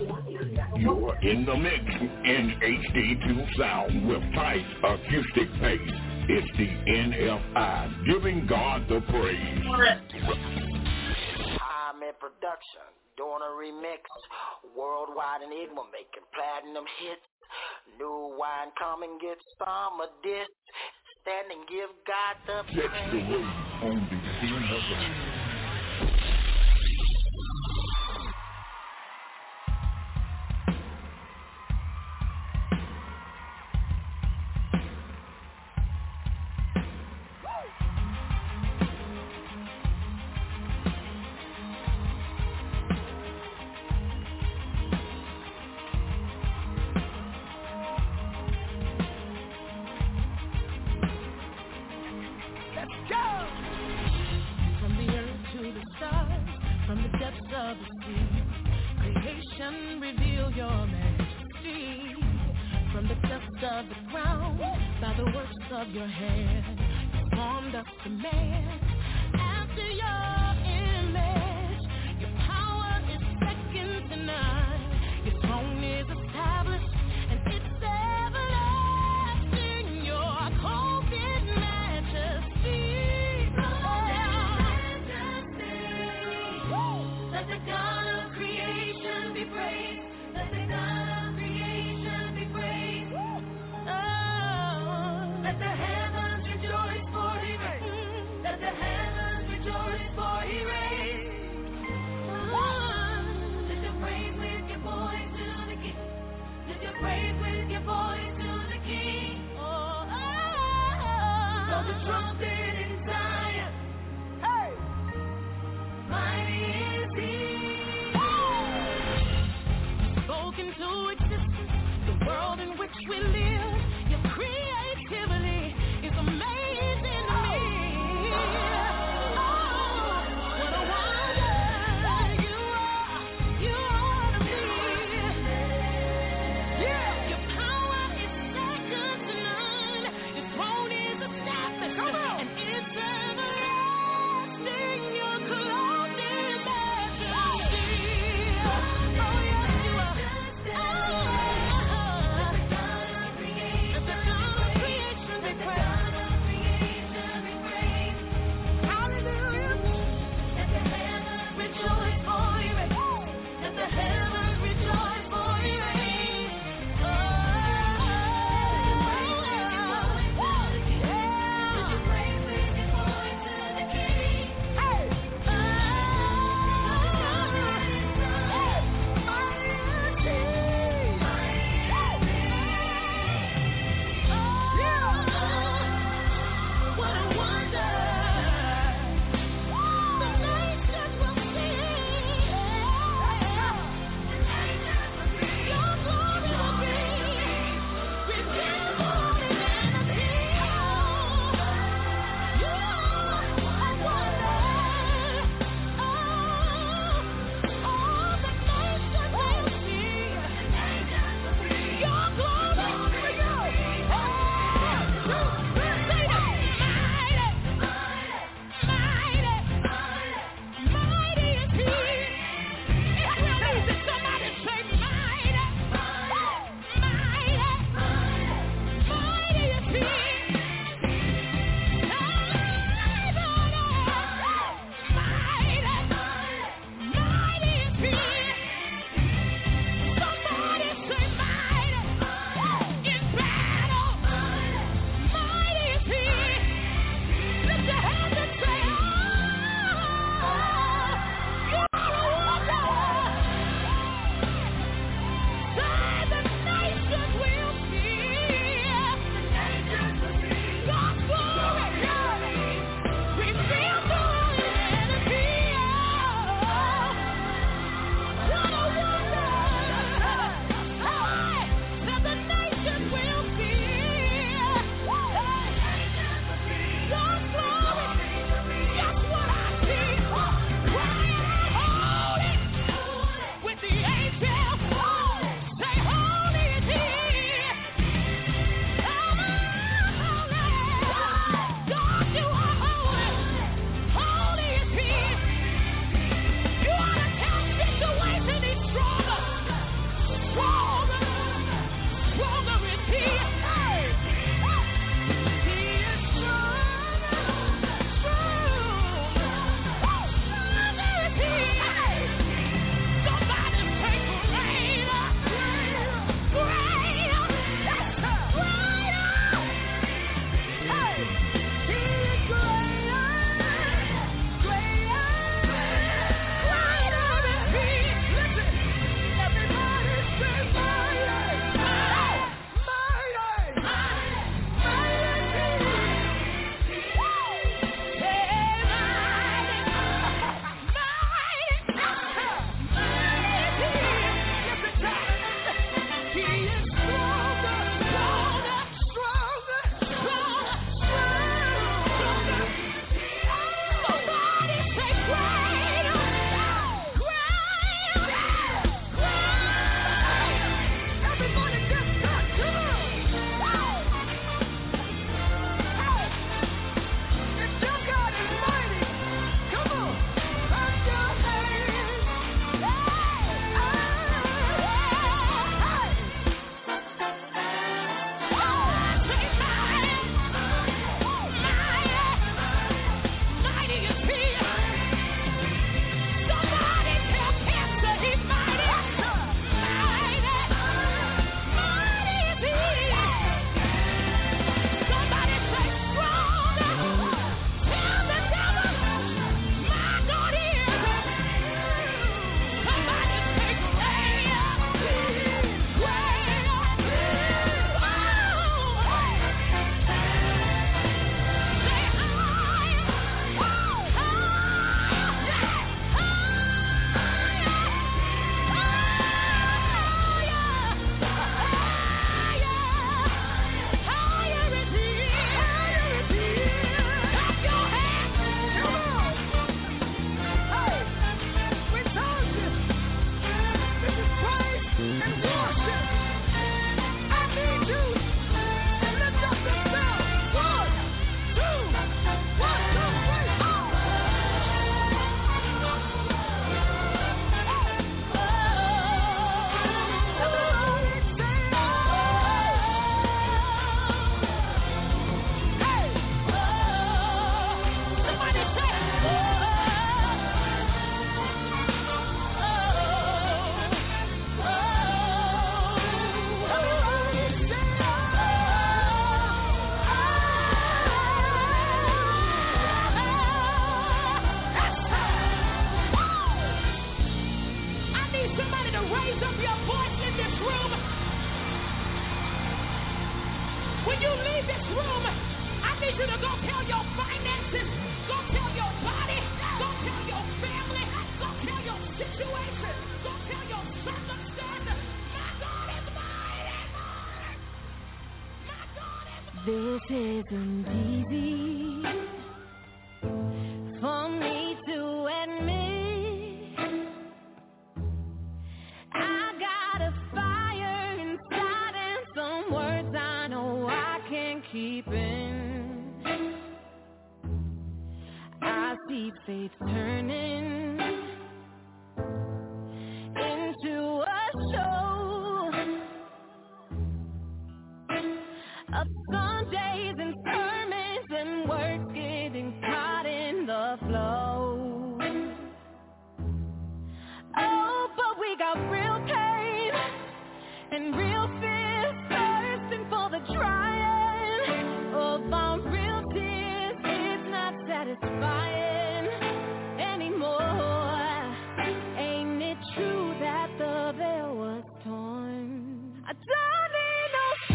You're in the mix in HD2 sound with tight acoustic bass. It's the NFI, giving God the praise. I'm in production, doing a remix. Worldwide Enigma making platinum hits. New wine, come and get some of this. Stand and give God the praise. Catch the wave on the NFI. Let the heavens rejoice for leave this room, I need you to go tell your finances, go tell your body, go tell your family, go tell your situation, go tell your circumstances. My God is mighty. My God is mighty. This isn't easy for me to admit. I got a fire inside and some words I know I can't keep in. I see faith turning into a show of Sundays and sermons and words getting caught in the flow. Oh, but we got real pain and real fear, thirsting for the trying of our real tears. It's not satisfying anymore. Ain't it true that the veil was torn? I don't need no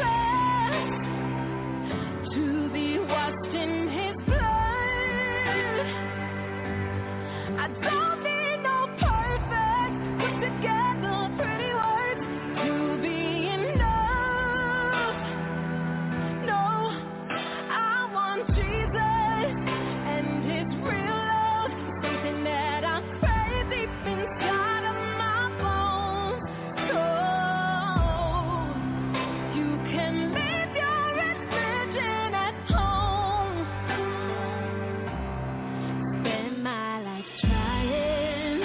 savior to be washed in his blood. I don't need no perfect, put together pretty words to be enough. No, I want Jesus and his real love, something that I crave deep inside of my bones. So you can leave your religion at home. Spend my life trying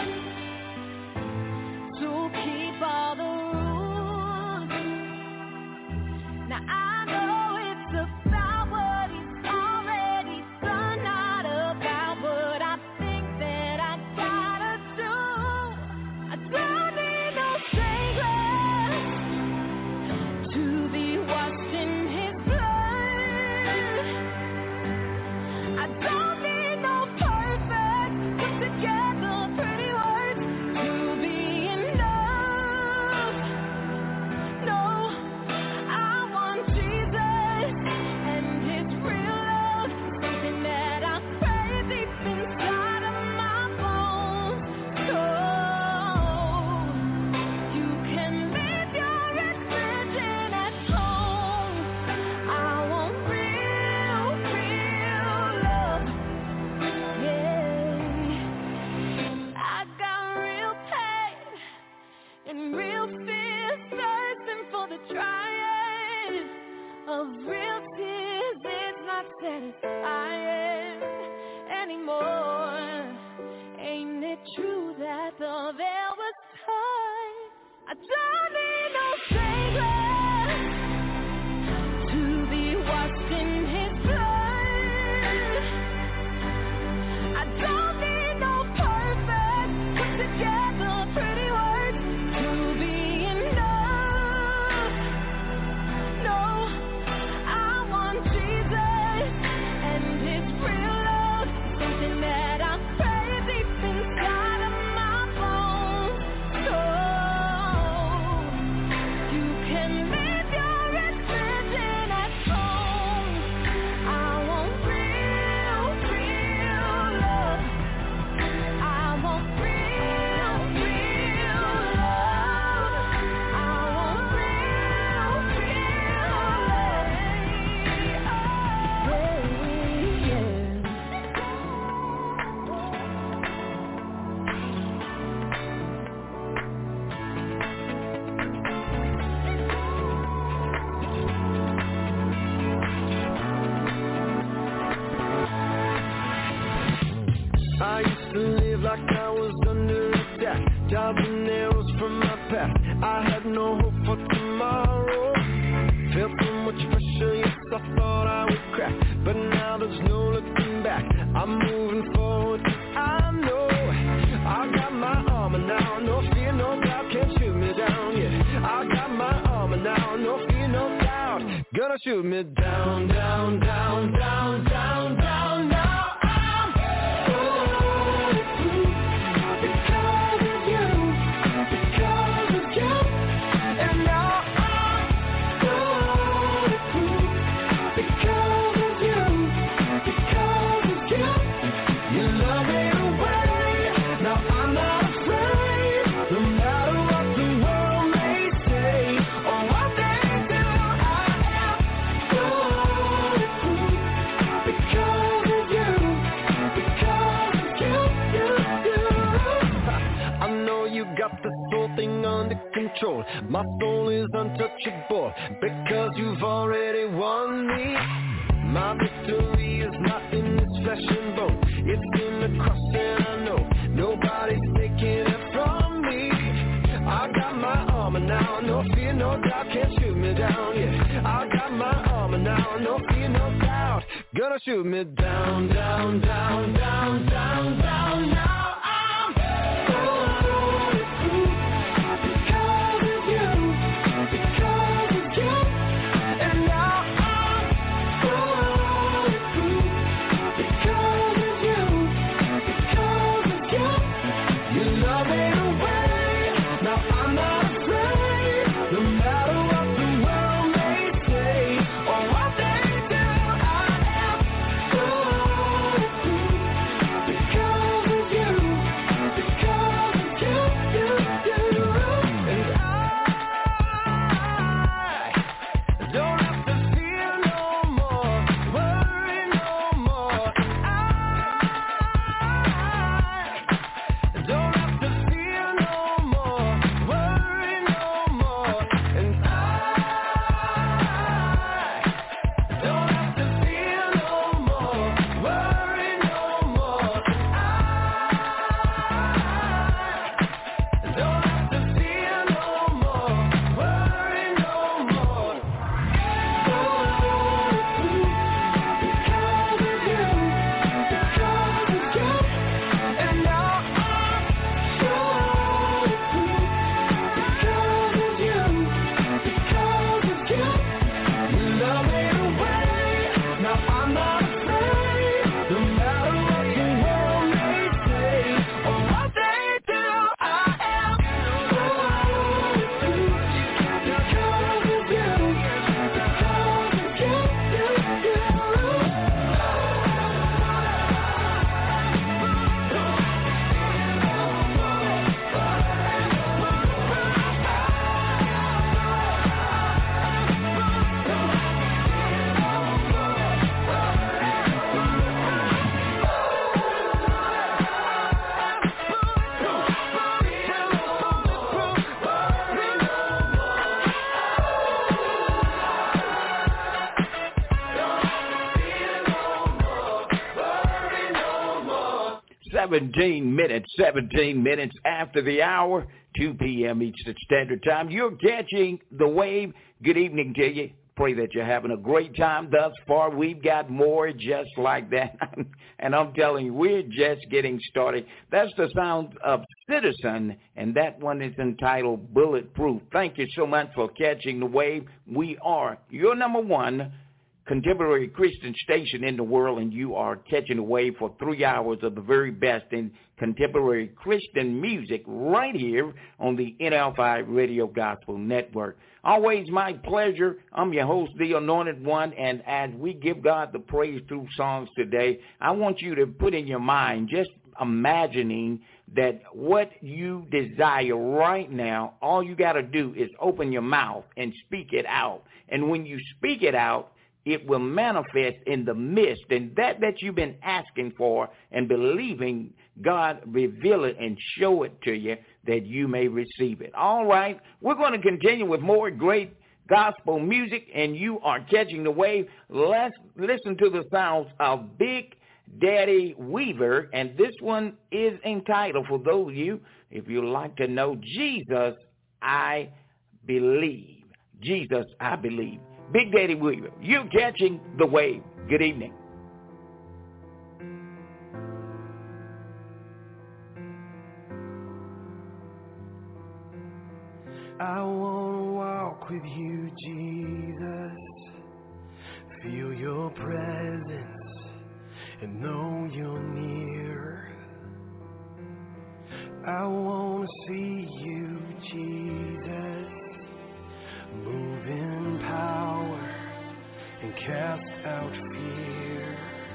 to keep all the rules. Now I know it's about what he's already done, not about what I think that I gotta do. I don't need no savior to be washed in his blood. I don't need no perfect, put together pretty words to be enough. No, I want Jesus and his real love, something that I crave deep inside of my bones. So you can leave your religion at home. I want real, real love. Yeah, I got real pain and real fear, thirsting for the trying of real tears. It's not satisfying anymore. Ain't it true that the veil was torn? I don't need no savior to be washed in his blood. I don't need no perfect, put together pretty words to be enough. No, I want Jesus and his real love, something that I crave deep inside of my bones. So you can leave your religion at home. I want real, real love. I want real, real love. I want real, real love. I used to live like I was under attack, dodging arrows from my past. I had no hope for tomorrow. Felt so much pressure, yes, I thought I would crack, but now there's no looking back. I'm moving forward, I know I got my armor now. No fear, no doubt, can't shoot me down. Yeah, I got my armor now. No fear, no doubt, gonna shoot me down, down, down, down, down, down. Now got this whole thing under control. My soul is untouchable because you've already won me. My victory is not in this flesh and bone. It's in the cross and I know nobody's taking it from me. I got my armor now, no fear, no doubt, can't shoot me down, yeah. I got my armor now, no fear, no doubt, gonna shoot me down, down, down, down, down, down. Now I'm bulletproof because of you, because of you. And now I'm bulletproof because of you, because of you. You love it away. Now I'm not afraid, no matter what the world may say or what they do. I am bulletproof because of you, because of you, you. And I don't have to fear no more, worry no more. I don't have to fear no more, worry no more. And I don't have to fear no more, worry no more. I don't have to fear no more, worry no more. Bulletproof because of you, because of you. And now I'm bulletproof because of you, because of you. You love me away. Now I'm not afraid, no matter what the world may say or what they do. I am bulletproof because of you, because of you, Seventeen minutes after the hour, 2 p.m. Eastern Standard Time. You're catching the wave. Good evening to you. Pray that you're having a great time thus far. We've got more just like that. And I'm telling you, we're just getting started. That's the sound of Citizen, and that one is entitled Bulletproof. Thank you so much for catching the wave. We are your number one contemporary Christian station in the world, and you are catching the wave for 3 hours of the very best in contemporary Christian music right here on the NFI Radio Gospel Network. Always my pleasure. I'm your host, the Anointed One, and as we give God the praise through songs today, I want you to put in your mind just imagining that what you desire right now, all you got to do is open your mouth and speak it out. And when you speak it out, it will manifest in the midst, and that you've been asking for and believing God reveal it and show it to you that you may receive it. All right, we're going to continue with more great gospel music, and you are catching the wave. Let's listen to the sounds of Big Daddy Weaver, and this one is entitled, for those of you, if you like to know, Jesus, I Believe. Jesus, I Believe. Big Daddy Weaver, you're catching the wave. Good evening. I want to walk with you, Jesus, feel your presence and know you're near. I want to see you, Jesus, move in power and cast out fear.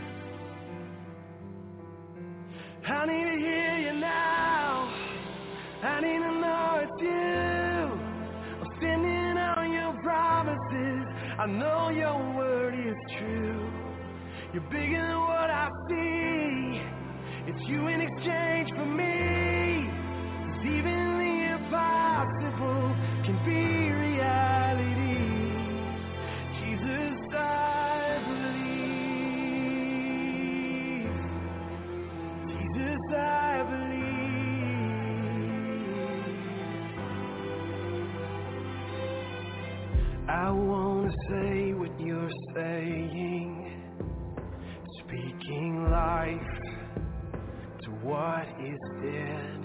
I need to hear you now. I need to know it's you. I'm standing on your promises. I know your word is true. You're bigger than what I see. It's you in exchange for me. 'Cause even in the I wanna say what you're saying, speaking life to what is dead.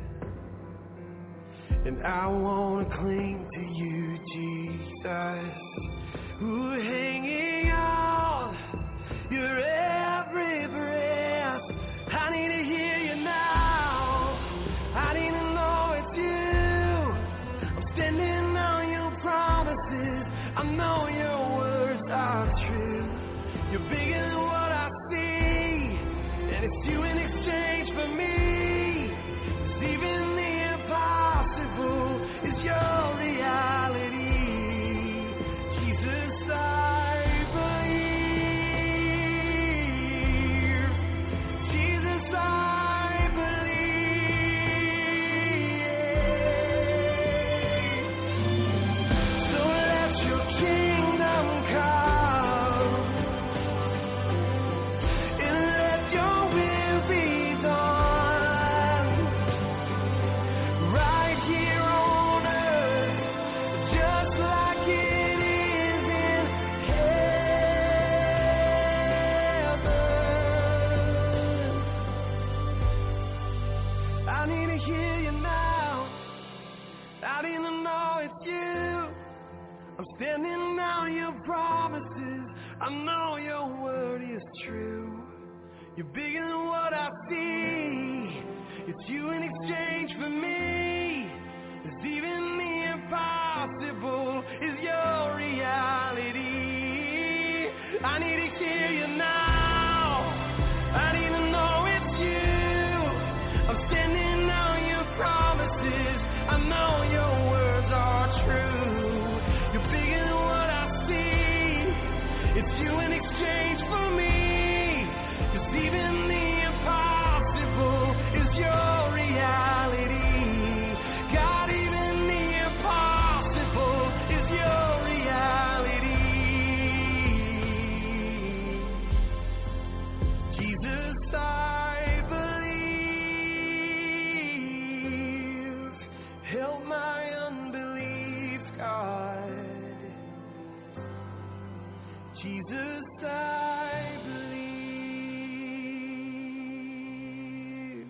And I wanna cling to you, Jesus, who hanging on your every breath. I need to hear you now. I need to know it's you. I'm standing on your promises. I know your words are true. You're bigger than what I see, and it's you in exchange for me. 'Cause even the impossible is your reality. Jesus, I believe. Jesus, I believe. So let your kingdom come, and let your will be done, right here on earth, just like it is in heaven. I need to hear you now. I need to know it's you. I'm standing on your promises. I know your word is true. You're bigger than what I see. It's you in exchange for me. 'Cause even the impossible is your reality. I need to hear you now. I need to know it's you. I'm standing on your promises. I know your words are true. You're bigger than what I see. It's you in exchange for me. 'Cause even the impossible is your reality. God, even the impossible is your reality. Jesus, I believe. Help my unbelief, God. Jesus, I believe.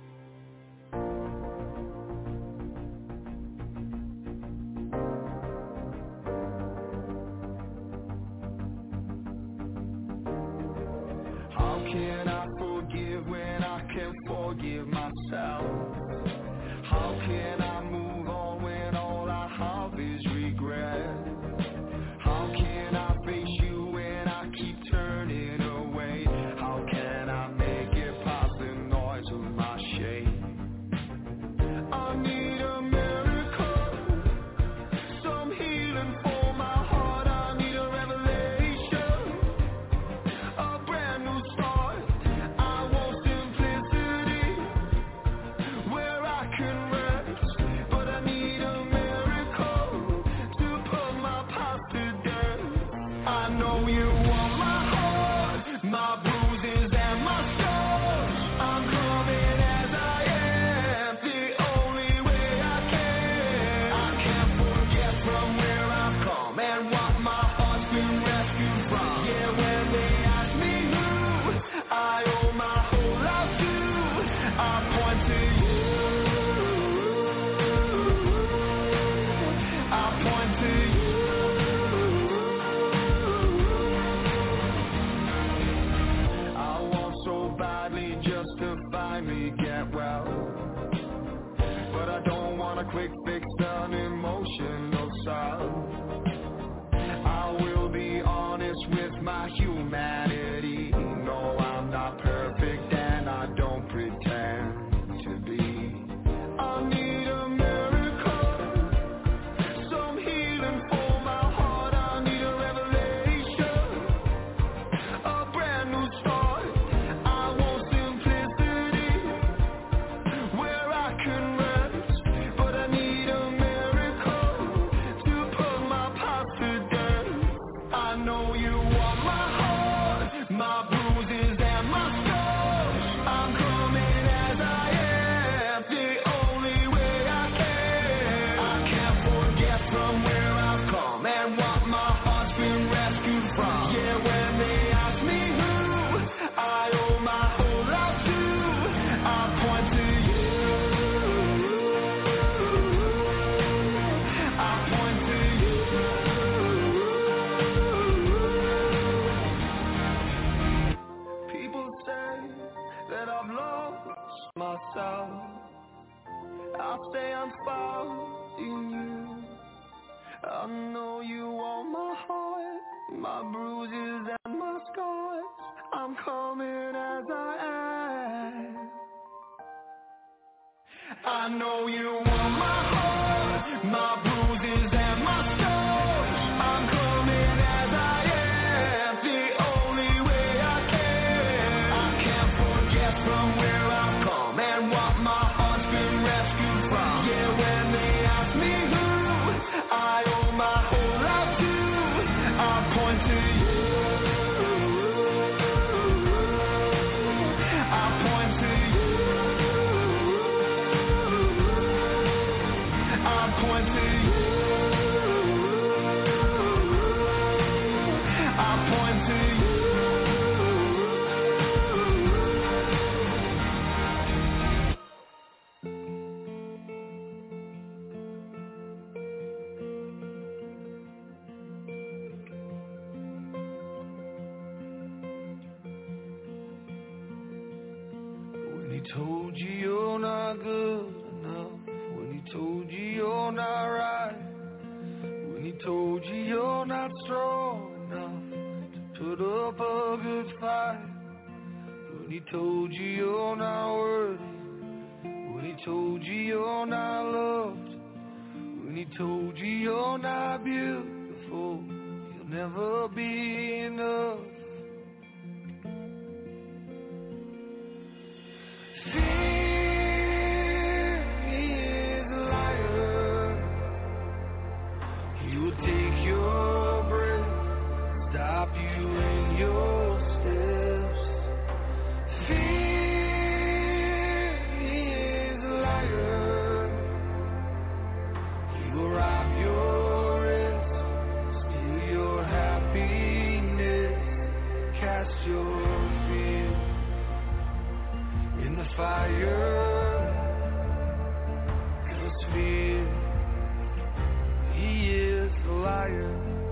How can I forgive when I can't forgive myself? How can I move on when all I have is regret? How can I face you when I keep turning away? How can I make it past the noise of my shame? I need a miracle, some healing for my heart. I need a revelation, a brand new start. I want simplicity, where I can rest. But I need a miracle to put my past to death. I know you want my heart, my bruises and my scars. I'm coming as I am, the only way I can. I can't forget from where I've come and what my heart's been rescued from. Yeah, when they ask me who I owe my whole life to, I point to you. I point to you. I want so badly just to finally get well, but I don't want a quick fix on emotional salve. I will be honest with my humanity. No, I'm not perfect and I don't pretend to be. I need a miracle, some healing for my heart. I need a revelation, a brand new start. I want simplicity, where I can rest. But I need a miracle to put found in you. I know you want my heart, my bruises and my scars. I'm coming as I am. I know you want my heart, my bruises and my scars. I'm coming as I am, the only way I can. I can't forget from where I've come and what my heart's been rescued from. Yeah, when they ask me who I owe my whole life to, I point to you. I point to you. I point to you. I point to you. When he told you you're not good enough, when he told you you're not right, when he told you you're not strong enough to put up a good fight, when he told you you're not worthy, when he told you you're not loved, when he told you you're not beautiful, you'll never be enough. Fear is a liar. He will take your breath, stop you in your steps. Fear is a liar. He will rob your rest, steal your happiness, cast your fear in the fire. 'Cause fear, he is a liar.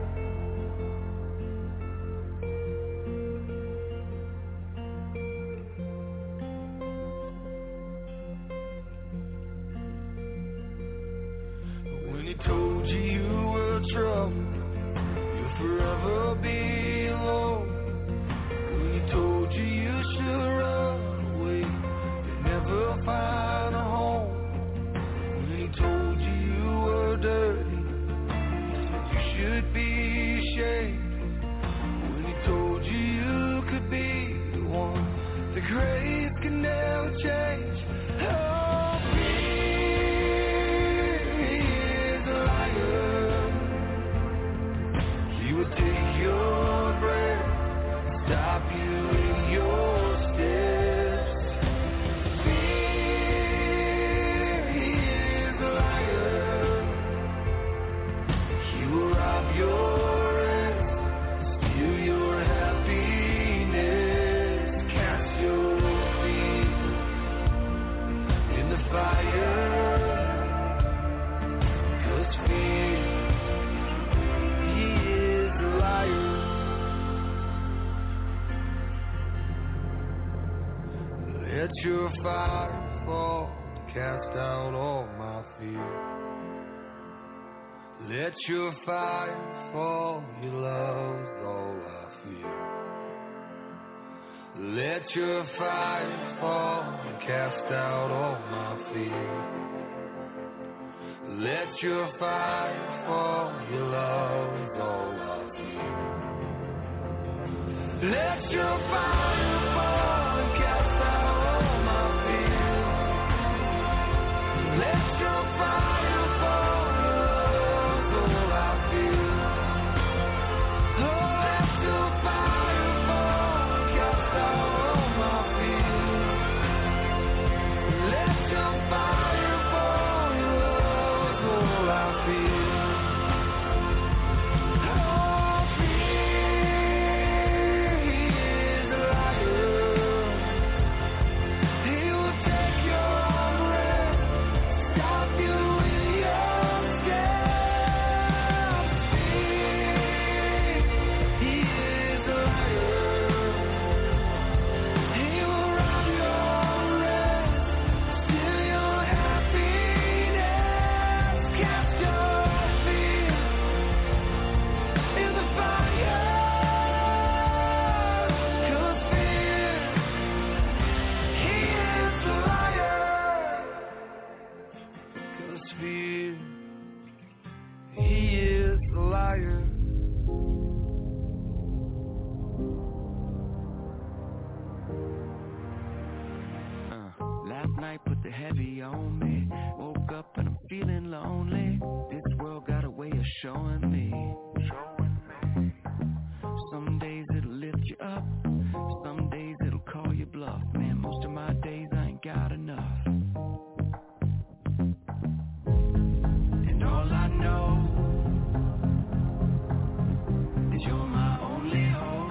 When he told you you were trouble, you'll forever be alone. When he told you you should run away, you'll never find a home. When he told you you were dirty, he said you should be ashamed. When he told you you could be the one, the grace can never change. Oh, fear is a liar. He will take your breath, stop you in your steps. Fear is a liar. He will rob your rest, steal your happiness, cast your feet in the fire. 'Cause fear, he is a liar. Let your fire fall to cast out all my fear. Let your fire fall, your love's all I fear. Let your fire fall and cast out all my fear. Let your fire fall, your love's all I fear. Let your fire fall and cast out all my fear. Let your fire fall, your love's all I feel. Oh, let your fire fall and cast out all my fear. Let your fire fall, your love's all I feel. Oh, fear is a he is a liar. Last night put the heavy on me. Woke up and I'm feeling lonely. This world got a way of showing me. Some days it'll lift you up, some days it'll call you bluff. Man, most of my days I ain't got enough. And all I know is you're my only hope.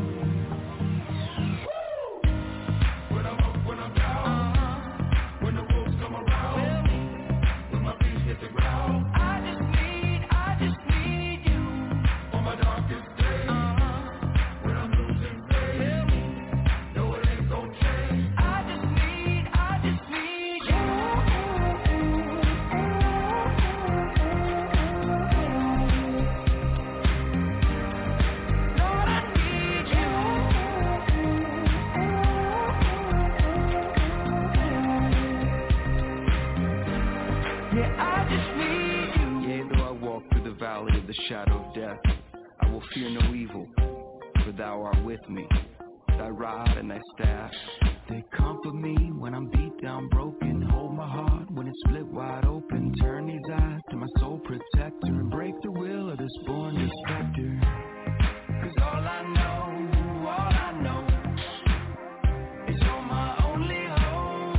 When I'm up, when I'm down, when the wolves come around, when my feet hit the ground, I just need you on my darkest day. When I'm losing faith, no it ain't gon' change. I just need you. Lord, I need you. Yeah, I just need you. Yea, though I walk through the valley of the shadow of death, I will fear no evil, for thou art with me. Thy rod and thy staff, they comfort me when I'm beat down, broken. Hold my heart when it's split wide open. Turn these eyes to my soul protector and break the will of this born destructor. 'Cause all I know is you're my only hope.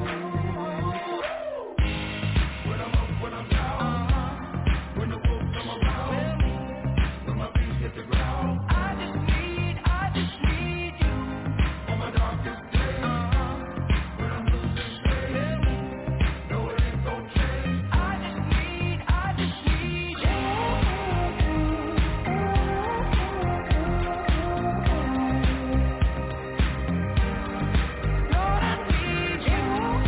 When I'm up, when I'm down, when the wolves come around, when my feet hit the ground, I just need you on my darkest day. When I'm losing faith, no it ain't gon' change. I just need you. Lord, I need you.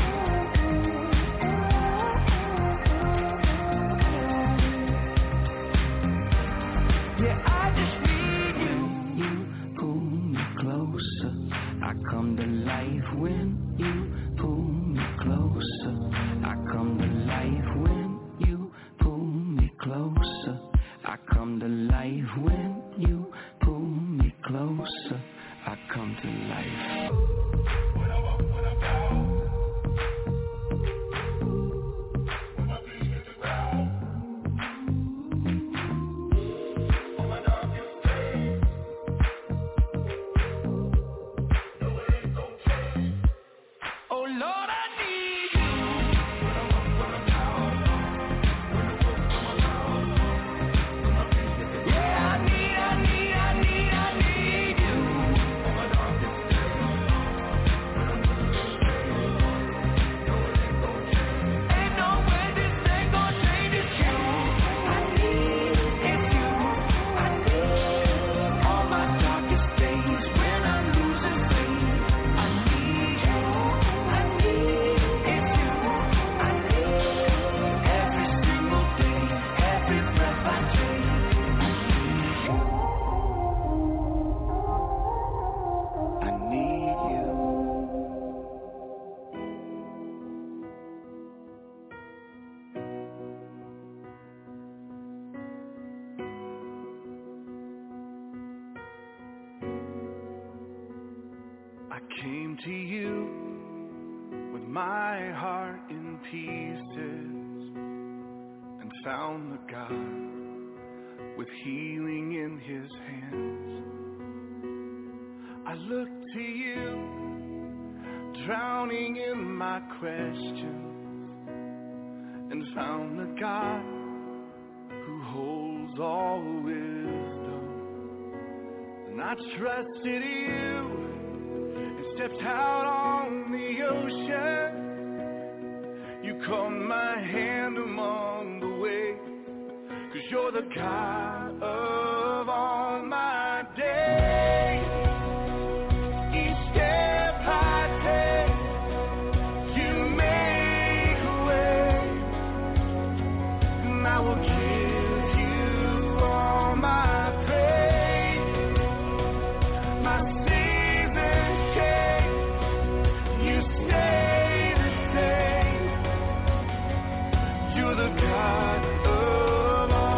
Yeah, I just need you. You pull me closer, I come to life when you pull me closer. I come to life when you pull me closer. I come to life when you pull me closer. I come to life. When I'm up, when I'm down, when my feet hit the ground, on my darkest days, no it ain't gon' change. Oh Lord, I need you. When I'm up, when I'm down, when the wolves come around, when my feet hit the ground. Yeah, I need you. On my darkest days, when I'm losing faith, no it ain't gon' change. Ain't no way this ain't gon' change. It's you. I need you. On my darkest days when I'm losing faith, I need you. Every single day, every breath I take, I need you. I came to you with my heart in pieces and found the God with healing in his hands. I looked to you, drowning in my questions, and found the God who holds all wisdom. And I trusted you and stepped out on the ocean. You caught my hand among the waves, 'cause you're the God of all my days. Each step I take, you make a way, and I will give you all my praise. My seasons change, you stay the same. You're the God of all.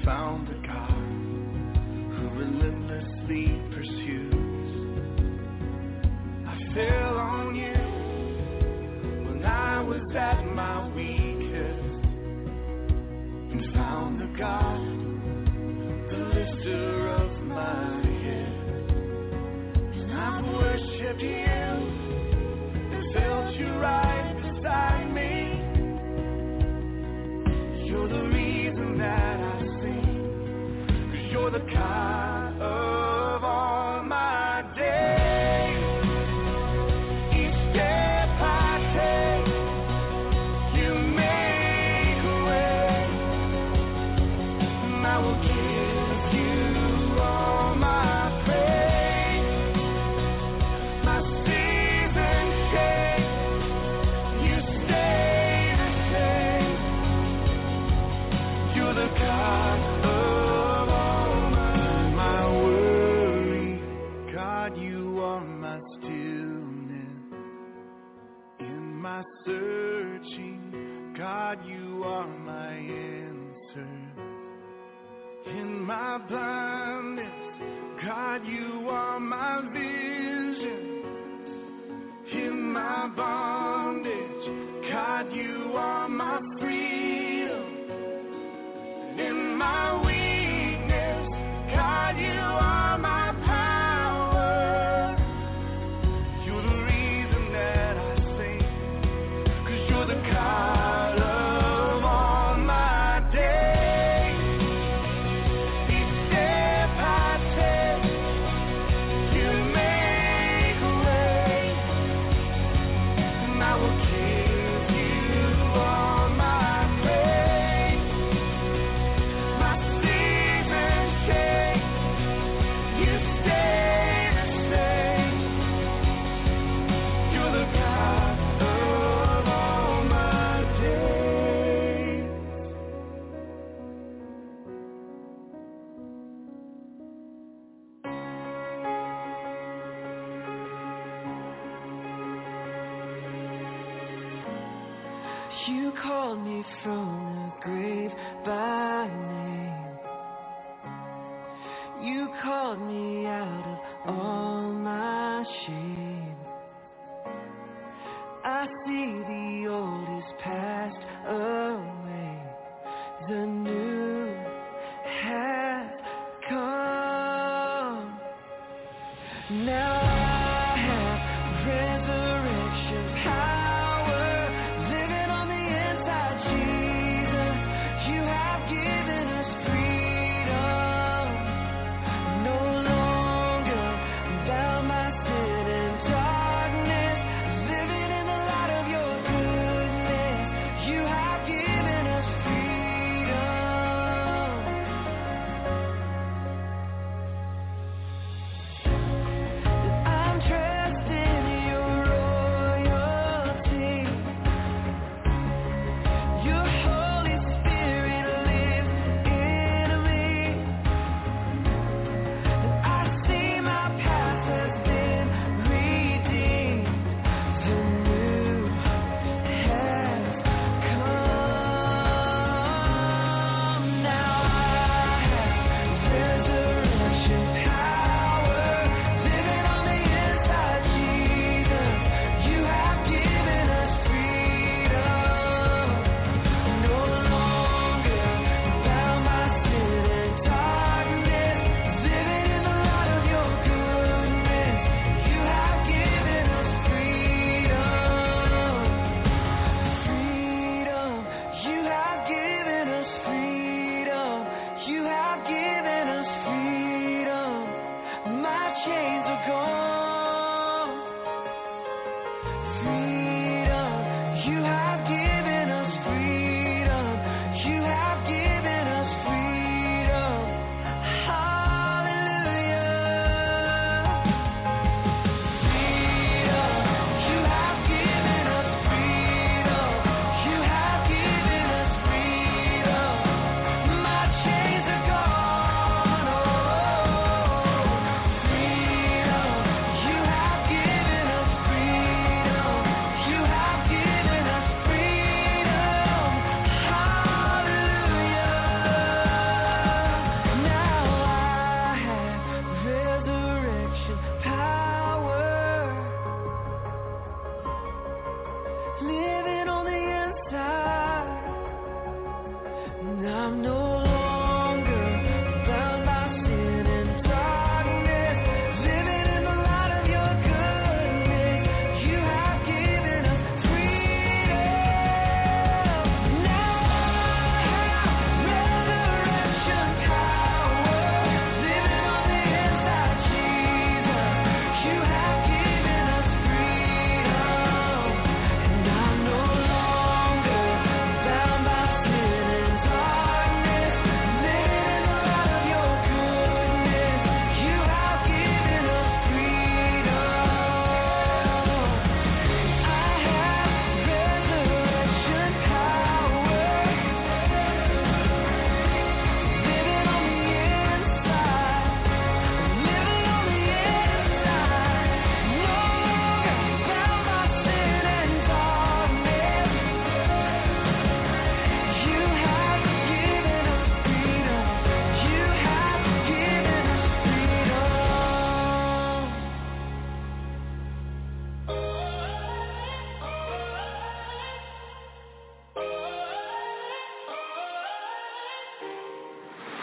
found a God who relentlessly pursues. I fell on you when I was at my weakest, and found a God, the lifter of my head. And I've worshipped you and felt you right beside me. You're the reason that I sing, 'cause you're the God of all my days. Each step I take, you make a way, and I will give you all my praise. My seasons change, you stay the same. You're the God of all my worry. God, you are my stillness. In my searching, God, you are my answer. In my blindness, God, you are my vision. In my bondage, God, you are my freedom. In my weakness, God, you are my power. You're the reason that I sing, 'cause you're the God of all my days. Each step I take, you make a way, and I will give you all my praise. My seasons change, you stay the same. You're the God of all my days. You called me from the grave by name. You called me out of all my shame. I see the old is passed away, the new has come. Now I have resurrection power living on the inside, Jesus. You have given us freedom. No longer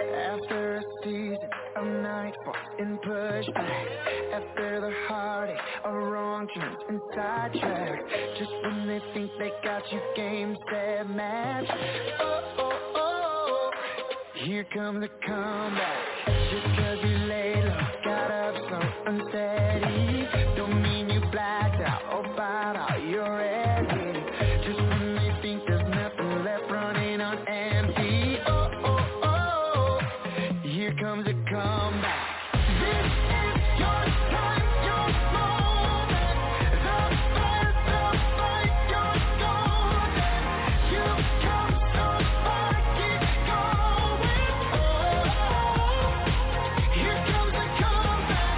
After a season of nightfall and pushback, after the heartache of wrong turns and sidetracks, just when they think they got you game, set, match. Here comes the comeback. Just cause you lay low, got up so unsteady, don't mean you blacked out or bowed out, you're ready. Just when they think there's nothing left running on empty, here comes a comeback. This is your time, your moment. The fight, you're golden. You've come so far, keep going. Here comes a comeback.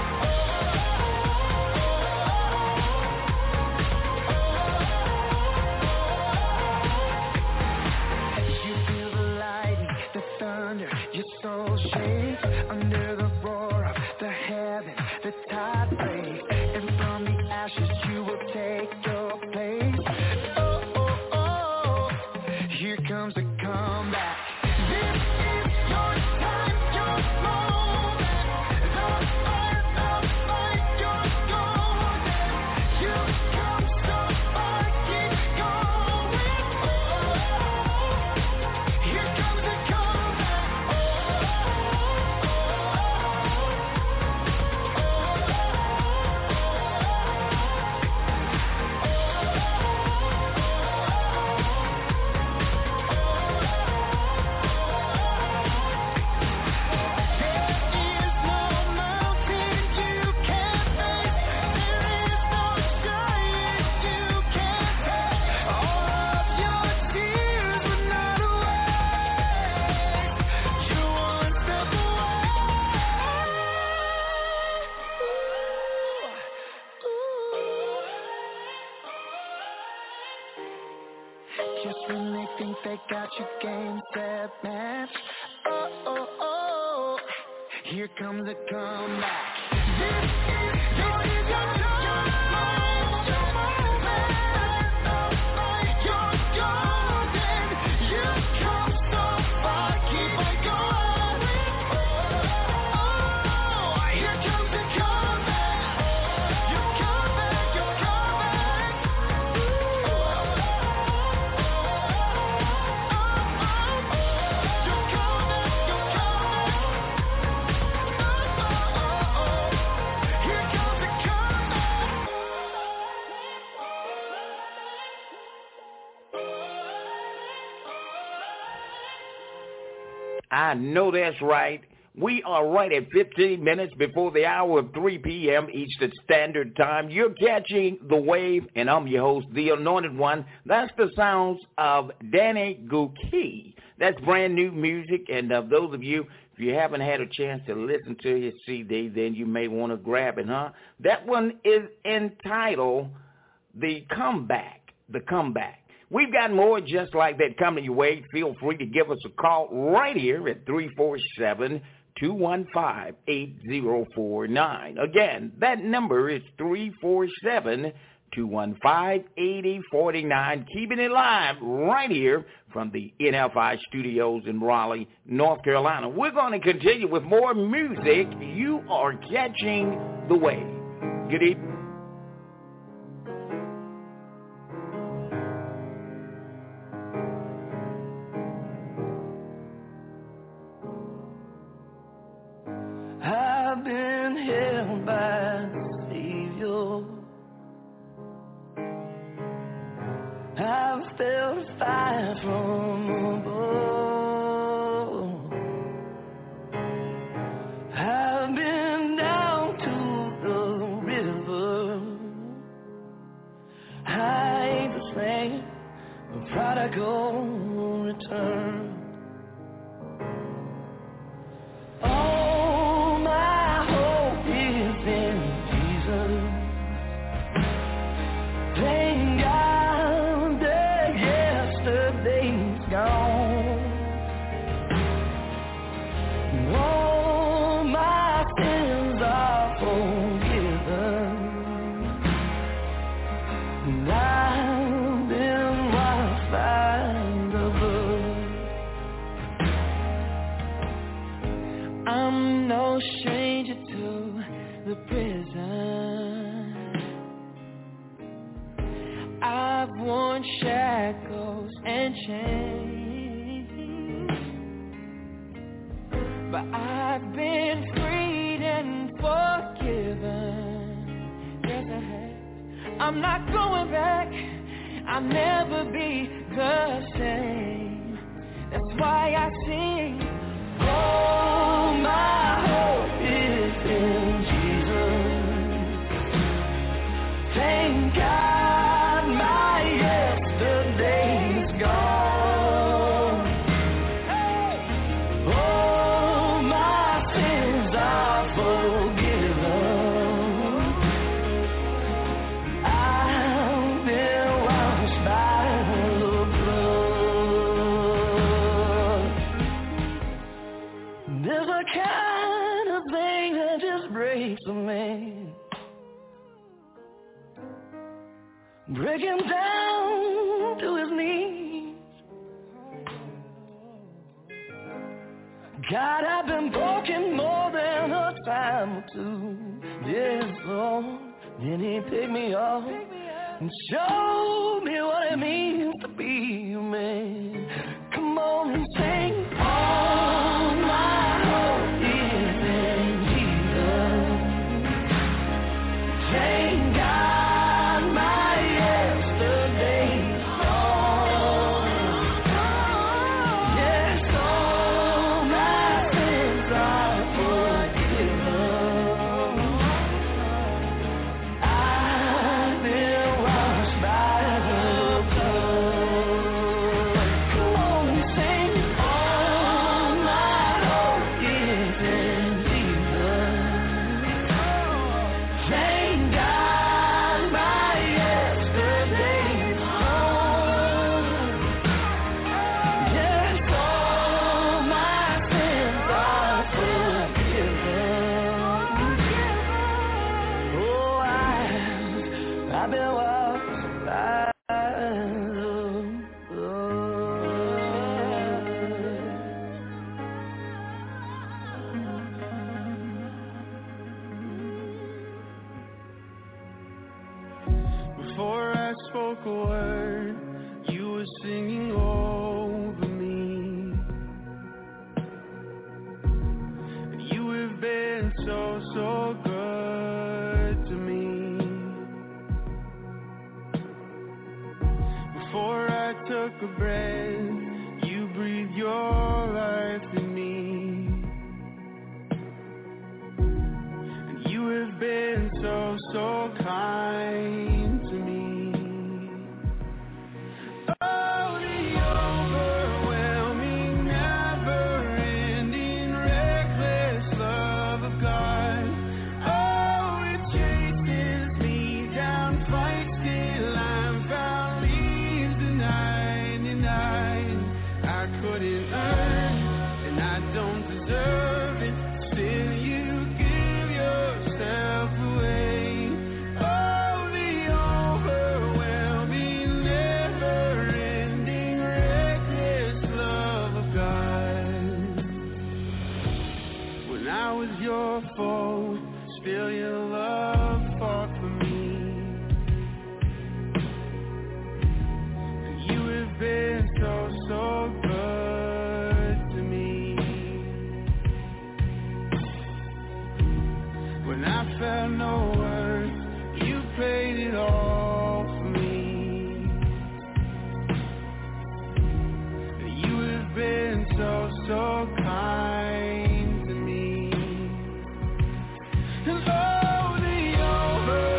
You feel the lightning, the thunder, your soul shakes under the roar of the heaven, the tide breaks, and from the ashes you will take your place. Here comes the comeback. This is your time, your moment. The fight, you're golden. You've come so far, keep going. Here comes the comeback. Just when they think they got you game, set, match. Here comes a comeback. This is your time, your moment. You're golden. You've come so far, keep on going. Here comes the comeback. You're coming, you're coming. You're coming, you're coming. Here comes the comeback. I know that's right. We are right at 15 minutes before the hour of 3 p.m. Eastern Standard Time. You're catching the wave, and I'm your host, the Anointed One. That's the sounds of Danny Gokey. That's brand new music, and those of you, if you haven't had a chance to listen to his CD, then you may want to grab it, huh? That one is entitled The Comeback. The Comeback. We've got more just like that coming your way. Feel free to give us a call right here at 347-215-8049. Again, that number is 347-215-8049. Keeping it live right here from the NFI studios in Raleigh, North Carolina. We're going to continue with more music. You are catching the wave. Good evening. I've been held by the Savior. I've felt fire from above. I've been down to the river. I ain't the same, a prodigal return. All my hope is in Jesus. Thank God that yesterday's gone. All my sins are forgiven. And I've been washed by the blood. I'm no stranger to the prison. I've worn shackles and chains, but I've been freed and forgiven. Yes, I have. I'm not going back. I'll never be the same. That's why I sing. Oh, my hope is in Jesus. Thank God my yesterday is gone. Oh, my sins are forgiven. I've been washed by the blood. There's a kind of thing that just breaks a man, break him down to his knees. God, I've been broken more than a time or two. Yes, Lord. Then he picked me up and showed me what it means to be a man. Come on and sing. All my hope is in Jesus. Thank God my yesterday's gone. Yes, all my sins are forgiven. I've been washed by the blood. Come on and sing. All my hope is in Jesus. Thank God my yesterday's gone. Yes, all my sins are forgiven. Oh, I've been washed by the Before I spoke a word, you were singing over me. And you have been so, so good to me. Before I took a breath, you breathed your life in me. And you have been so, so kind to me. Oh, the overwhelming, never-ending, reckless love of God. Oh, it chases me down, fights till I'm found, leaves the 99. I couldn't earn, and I don't deserve it. Still, you give yourself away. Oh, the overwhelming, never-ending, reckless love of God. When I was your foe, still your love fought for me. And you have been so, so good to me. When I felt no worth, you paid it all for me. You have been so, so kind to me. And oh, the overwhelming,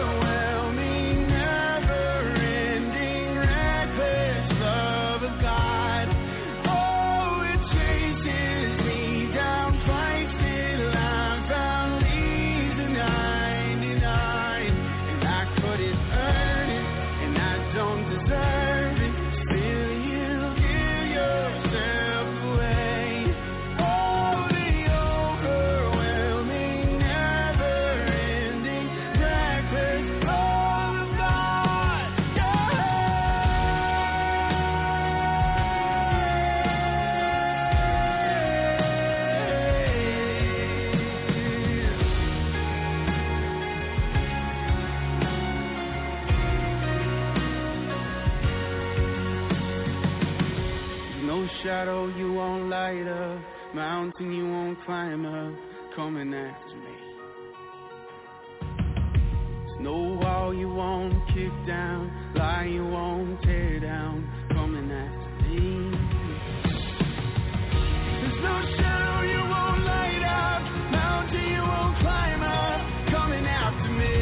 shadow you won't light up, mountain you won't climb up, coming after me. No wall you won't kick down, lie you won't tear down, coming after me. There's no shadow you won't light up, mountain you won't climb up, coming after me.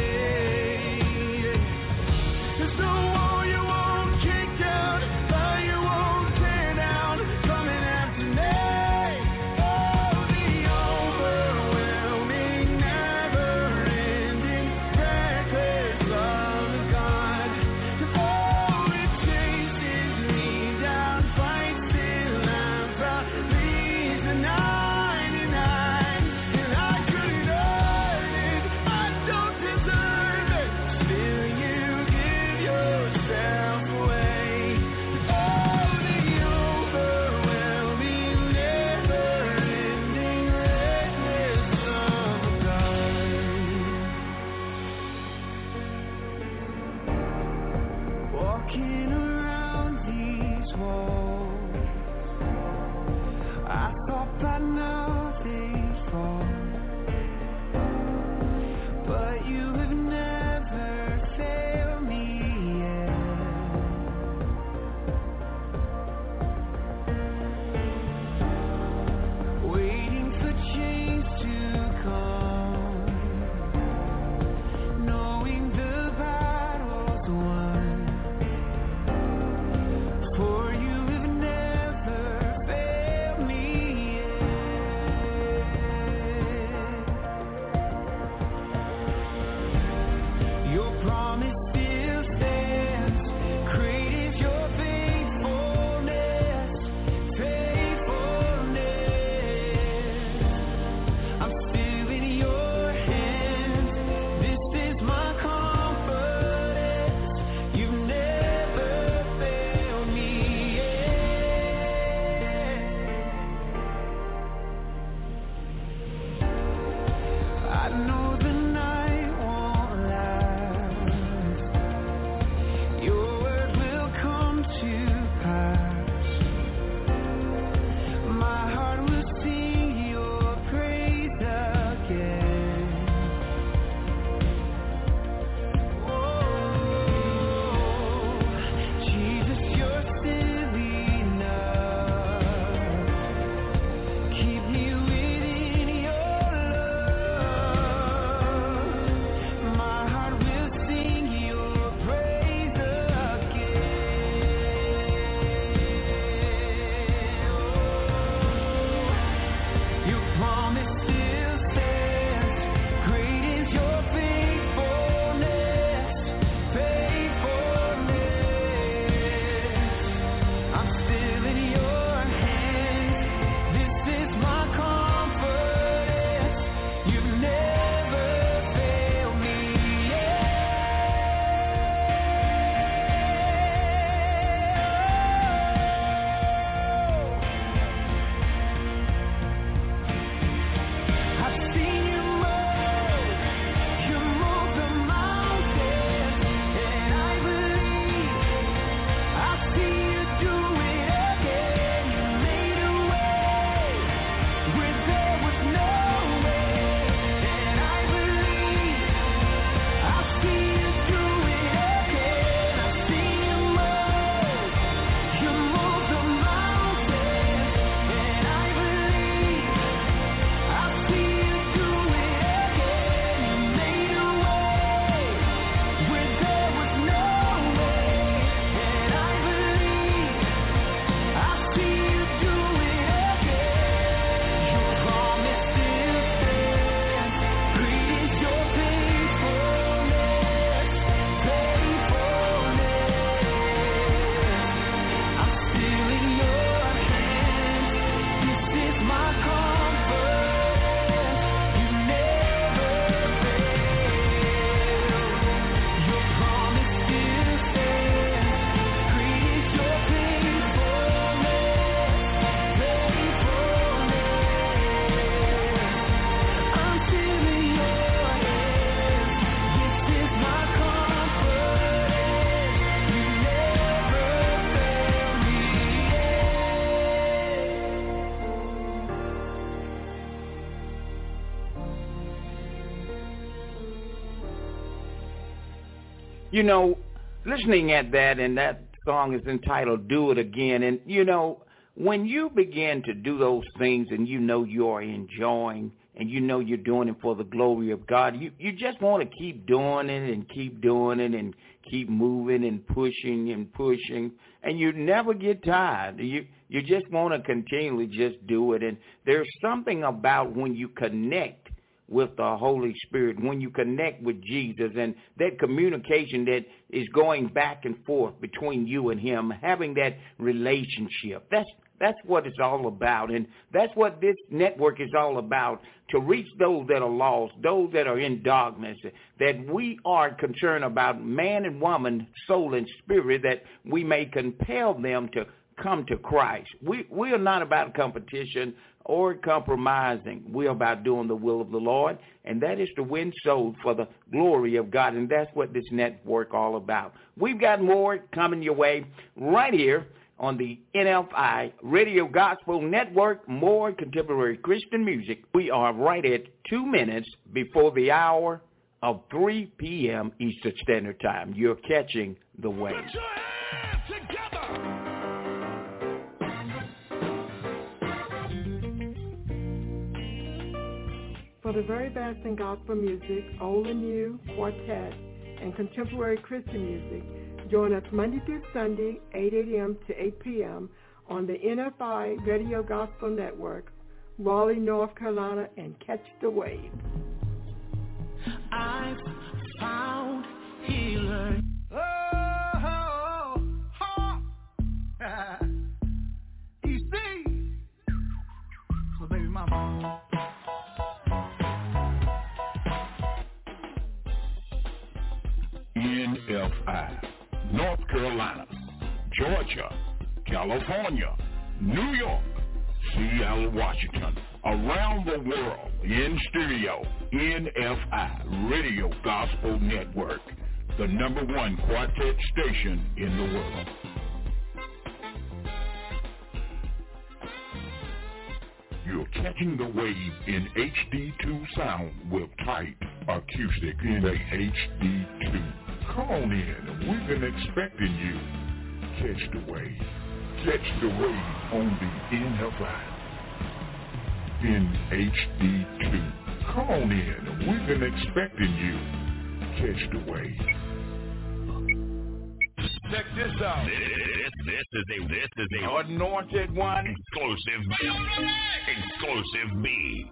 There's no wall you won't kick down, lie you won't tear down, coming after me. Oh, the overwhelming, never-ending, reckless love of God. Oh, it chases me down, fights till I'm found, leaves the 99, and I couldn't earn it, I don't deserve it, still you give yourself away. Oh, the overwhelming, never-ending, reckless love of God. Walking around these walls, I thought by now they'd fall, but you have never failed me yet. Waiting for change to come, knowing the battle's won, for you have never failed me yet. Your promise still stands, great is your faithfulness, faithfulness. I'm still in your hands, this is my confidence, you've never failed me yet. I know the night won't last, your word will come to pass, my heart will sing your praise again. Oh, Jesus, you're still enough, keep me within your love. You know, listening at that, and that song is entitled Do It Again. And, you know, when you begin to do those things and you know you're enjoying and you know you're doing it for the glory of God, you just want to keep doing it and keep doing it and keep moving and pushing, and you never get tired. You just want to continually just do it. And there's something about when you connect with the Holy Spirit, when you connect with Jesus, and that communication that is going back and forth between you and him, having that relationship. That's what it's all about, and that's what this network is all about, to reach those that are lost, those that are in darkness, that we are concerned about man and woman, soul and spirit, that we may compel them to come to Christ. We are not about competition or compromising. We're about doing the will of the Lord, and that is to win souls for the glory of God, and that's what this network all about. We've got more coming your way right here on the NFI Radio Gospel Network, more contemporary Christian music. We are right at 2 minutes before the hour of 3 p.m. Eastern Standard Time. You're catching the wave. Put your hands together. For the very best in gospel music, old and new, quartet, and contemporary Christian music, join us Monday through Sunday, 8 a.m. to 8 p.m. on the NFI Radio Gospel Network, Raleigh, North Carolina, and catch the wave. I've found healer. EC. So baby mama. NFI, North Carolina, Georgia, California, New York, Seattle, Washington, around the world, in stereo, NFI, Radio Gospel Network, the #1 quartet station in the world. You're catching the wave in HD2 sound with tight acoustic in the HD2. Come on in. We've been expecting you. Catch the wave. Catch the wave on the NFI in HD2. Come on in. We've been expecting you. Catch the wave. Check this out. This is a anointed one. Exclusive beat.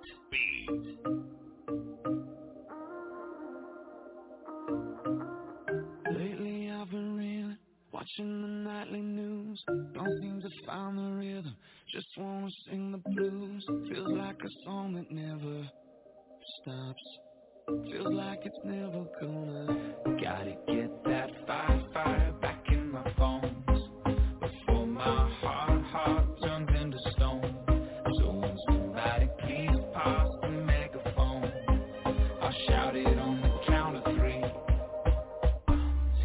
Lately I've been reeling, watching the nightly news. Don't seem to find the rhythm, just wanna sing the blues. Feels like a song that never stops. Feels like it's never gonna. Gotta get that fire back in my bones before my heart turns into stone. So when somebody please pass the megaphone, I'll shout it on the count of 3. 1, 2, 3.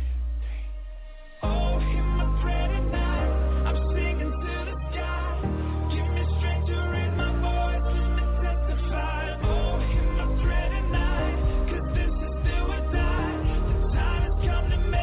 Oh, hear my prayer tonight. I'm singing to the sky. Give me strength to raise my voice and testify. Oh, hear my prayer tonight. 'Cause this is still a die. The time has come to make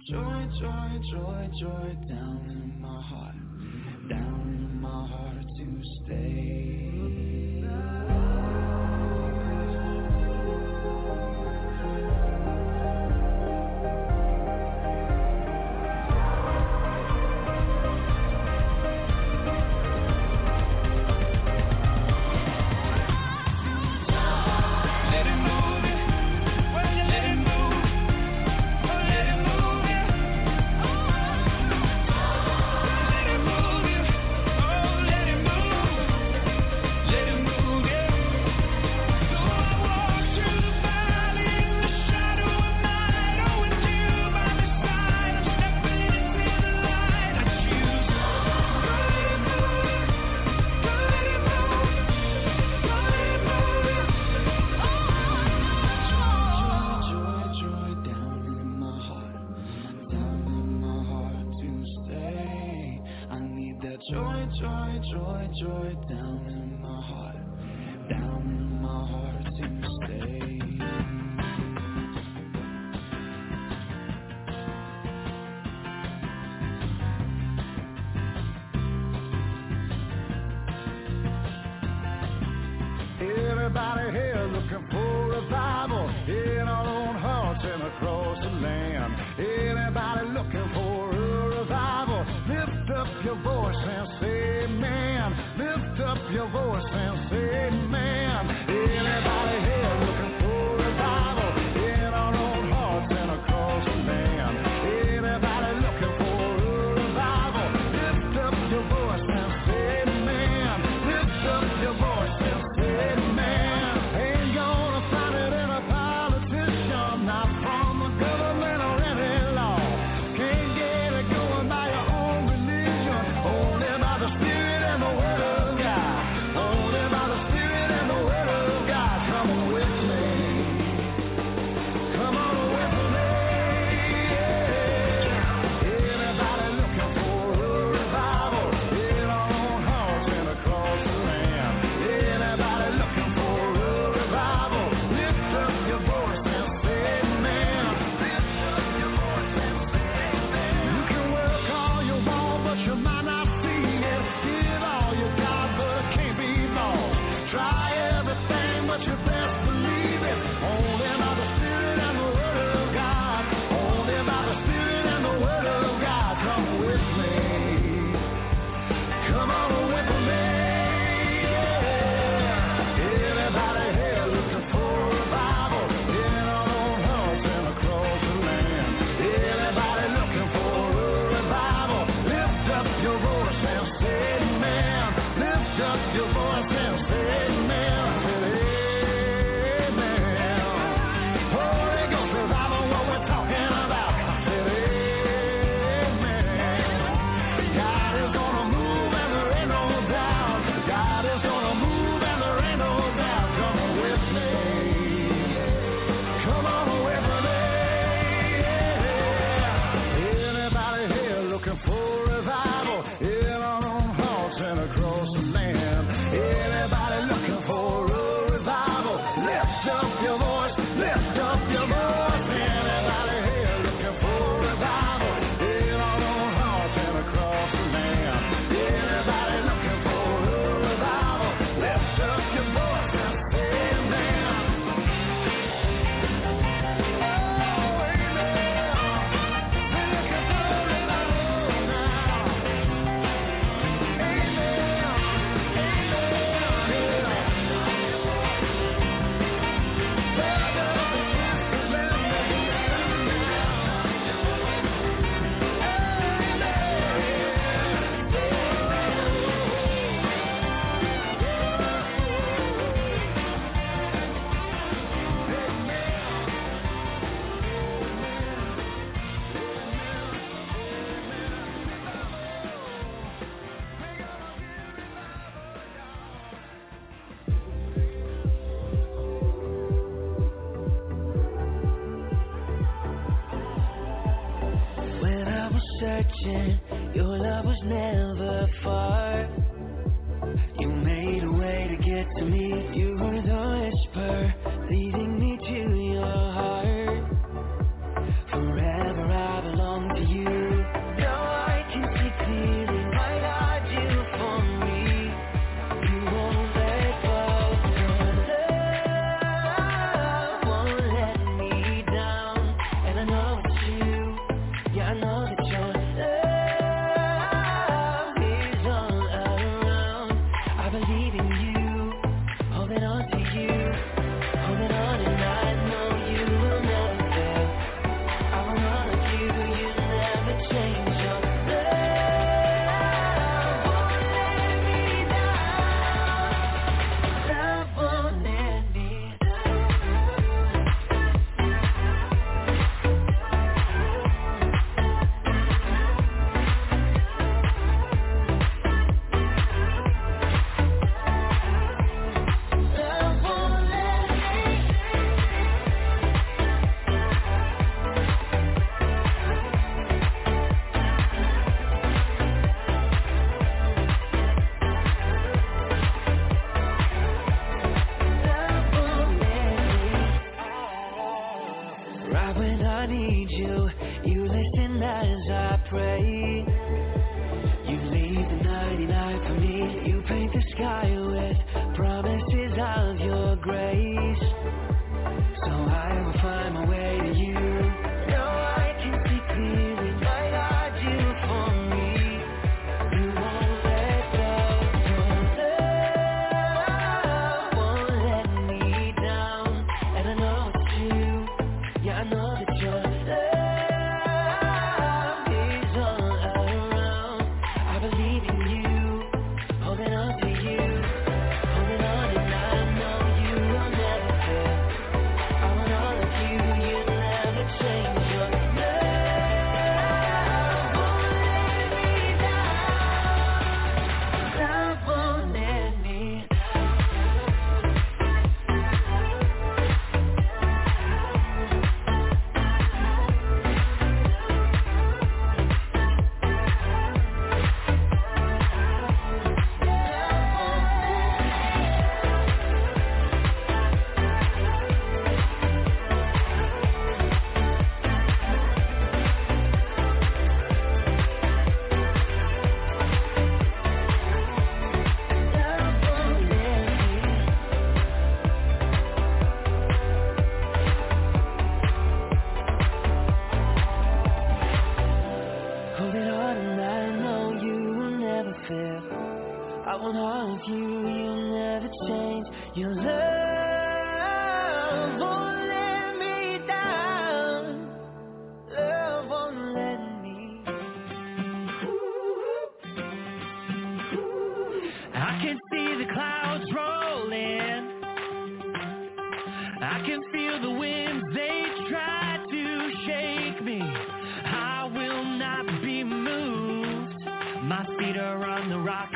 joy, joy, joy, joy down in my heart to stay. Everybody here looking for revival in our own hearts and across the land. Anybody looking for a revival, lift up your voice and say amen. Lift up your voice and say amen. Anybody here looking for revival in our own hearts and across the land. Anybody looking for a revival, lift up your voice and say amen. Lift up your voice and say amen. Searching, your love was never far. You made a way to get to me. You were the whisper leading me to your heart. Forever I belong you. You listen as I pray. You leave the 99 for me. You paint the sky with promises of your grace. So I will find my way to you. Now I can see clearly my God you for me. You won't let go. Your love won't let me down. And I know it's true. Yeah, I know that your love is all around. I believe in you, holding on to you, holding on, and I know you will never fail. I want all of you, you never change. Your love won't let me down. Love won't let me holding on, and I know you will never fail. I want all of you, you'll never change. Your love won't let me down. Love won't let me. I can see the clouds rolling. I can feel the winds, they try to shake me. I will not be moved. My feet are on the rock.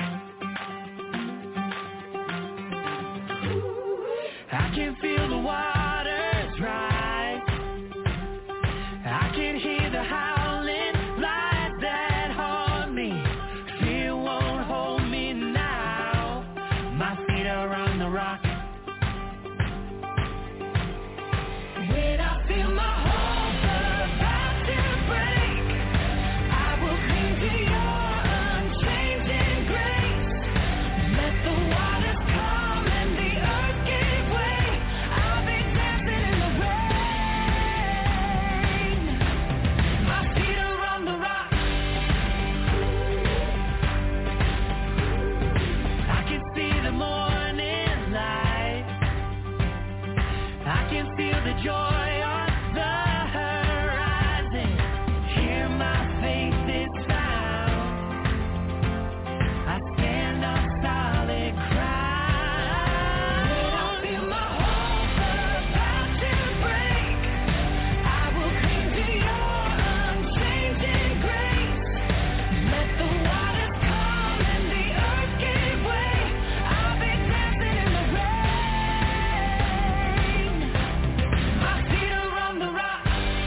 I can feel the waters rise. I can hear the howling light that haunt me. Fear won't hold me now. My feet are on the rock. When I feel my hope about to break, I will cling to your unchanging grace. Let the waters come and the earth give way. I'll be dancing in the rain. My feet are on the rock. I can see the morning light. I can feel the joy on the horizon. Hear my faith is sound. I stand on solid ground. When I feel my hope about to break, I will cling to your unchanging grace. Let the waters come and the earth give way. I'll be dancing in the rain. My feet are on the rock.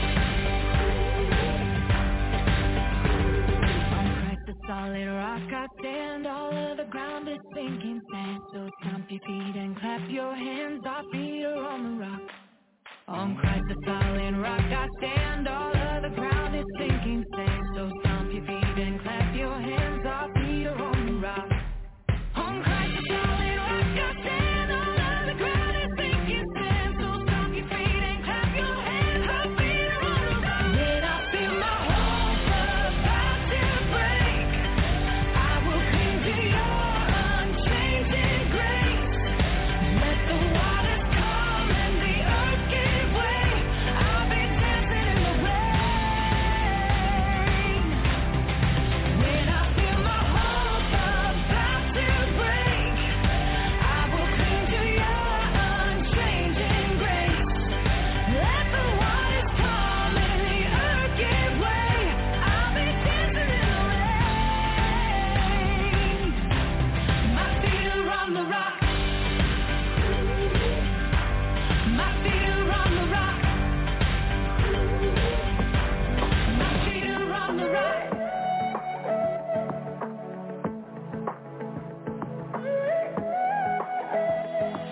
On Christ the solid rock I stand. All of the ground is sinking sand. So stomp your feet and clap your hands. Our feet are on the rock. On Christ the solid rock I stand. All of the ground is sinking sand. So stomp your feet and clap your hands. Our feet are on the rock. On Christ the solid rock I stand. All of the ground is sinking sand. So stomp your feet and clap your hands. Our feet are on the rock. When I feel my hope about to break, I will cling to your unchanging grace. Let the waters come and the earth give way. I'll be dancing in the rain.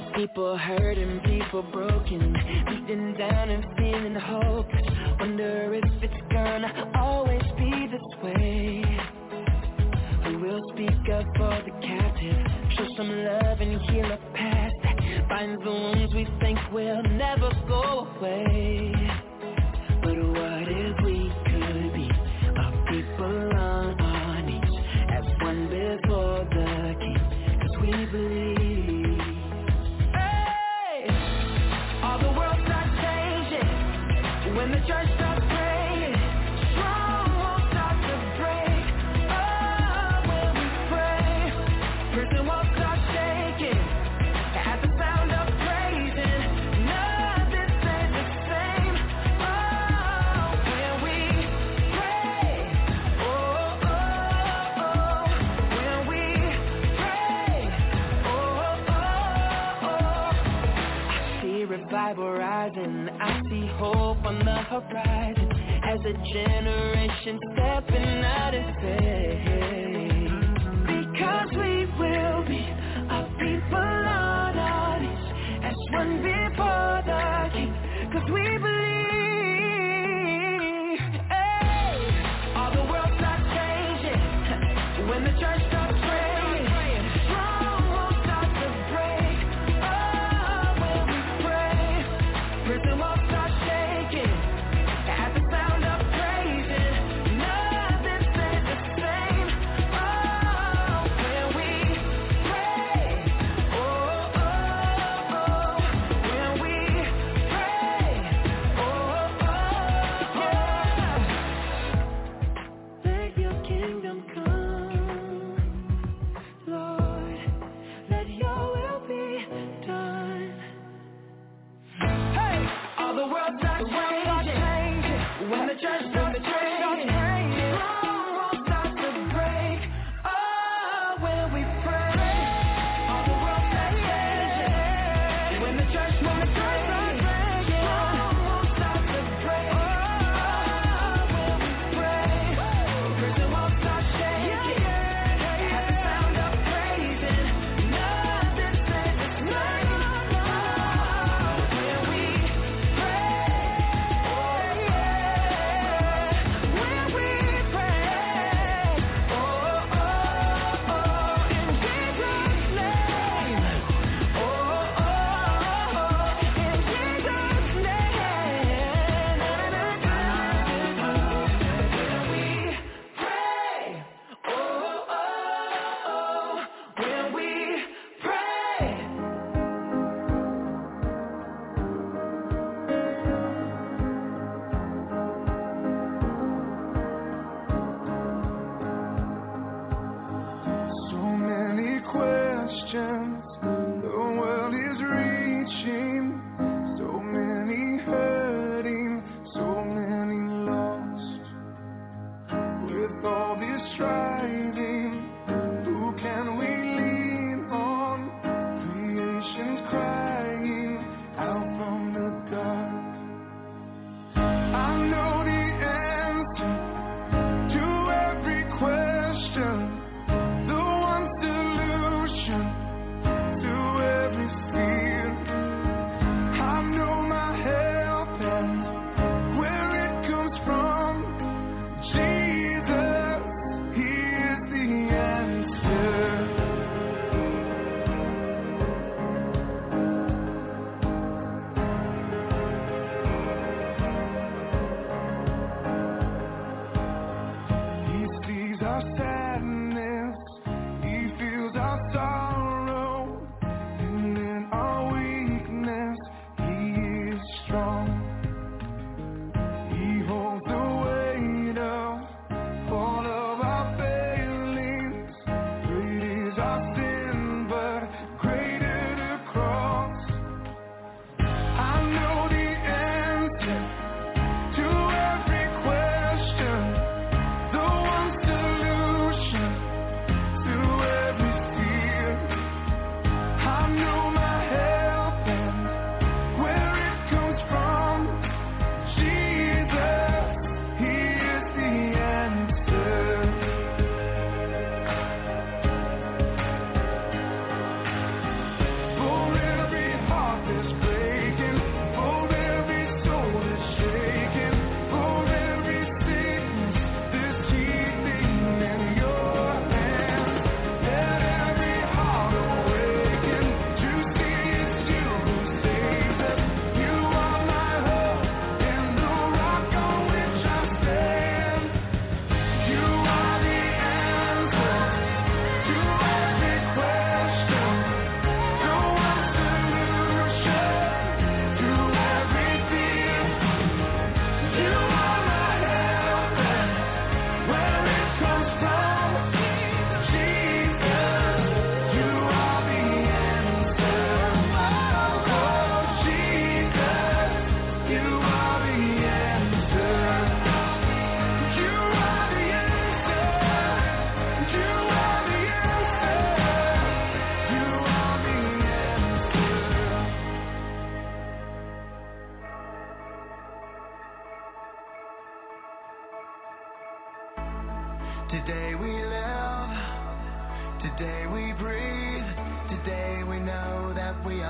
People hurting, people broken, beaten down and feeling hopeless. Wonder if it's gonna always be this way. Who will speak up for the captive? Show some love and heal a past that binds the wounds we think will never go away. But what if we could be a people on our knees as one before the King? 'Cause we believe. Hey, all the world starts changing when the church starts praying. Strongholds start to break. Oh, when we pray, prison walls start shaking at the sound of praising. Nothing stays the same. Oh, when we pray. Oh, oh, oh. When we pray. Oh, oh, oh. I see revival rising. I see hope on the horizon as a generation stepping out in faith. Because we will be a people on our knees as one before the King. 'Cause we believe. Hey, all the world starts changing when the church starts praying. Strongholds start to break. Oh, when we pray, prison walls start shaking at the sound of praising. Nothing stays the same. Oh, when we pray.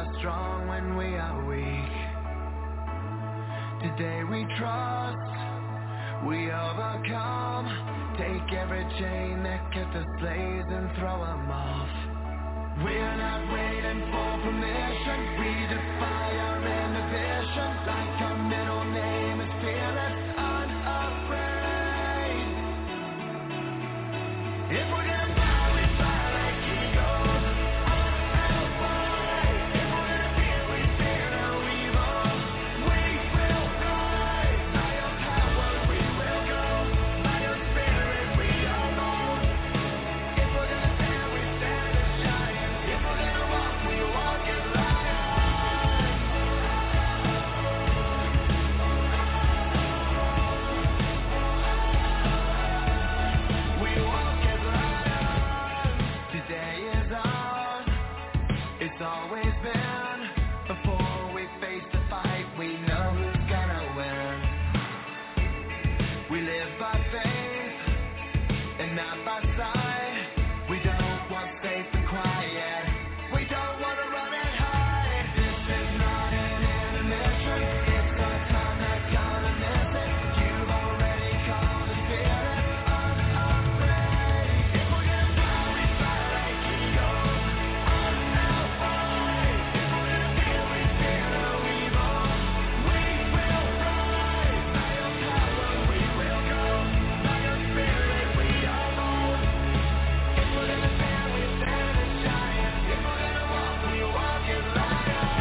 strong when we are weak. Today we trust, we overcome. Take every chain that kept us slaves and throw them off. We're not waiting for permission. We defy our inhibition. Like our middle name is fearless, unafraid. If we're gonna fly, we fly like eagles. Unafraid. If we're gonna fear, we fear no evil. We will rise. By your power we will go. By your spirit we are born. If we're gonna stand, we stand as giants. If we're gonna walk, we walk as lions. We walk as lions. Today is ours. It's always been. Before we face the fight, we know who's gonna win. We live by faith and not by sight. We don't want safe and quiet. We don't want to run and hide. This is not an intermission. It's our time that's gonna miss it. You've already called us fearless, unafraid. If we're gonna fly, we fly like eagles. Unafraid. If we're gonna fear, we fear no evil. We will rise. By your power we will go. By your spirit we are born. If we're gonna stand, we stand as giants. If we're gonna walk, we walk as lions.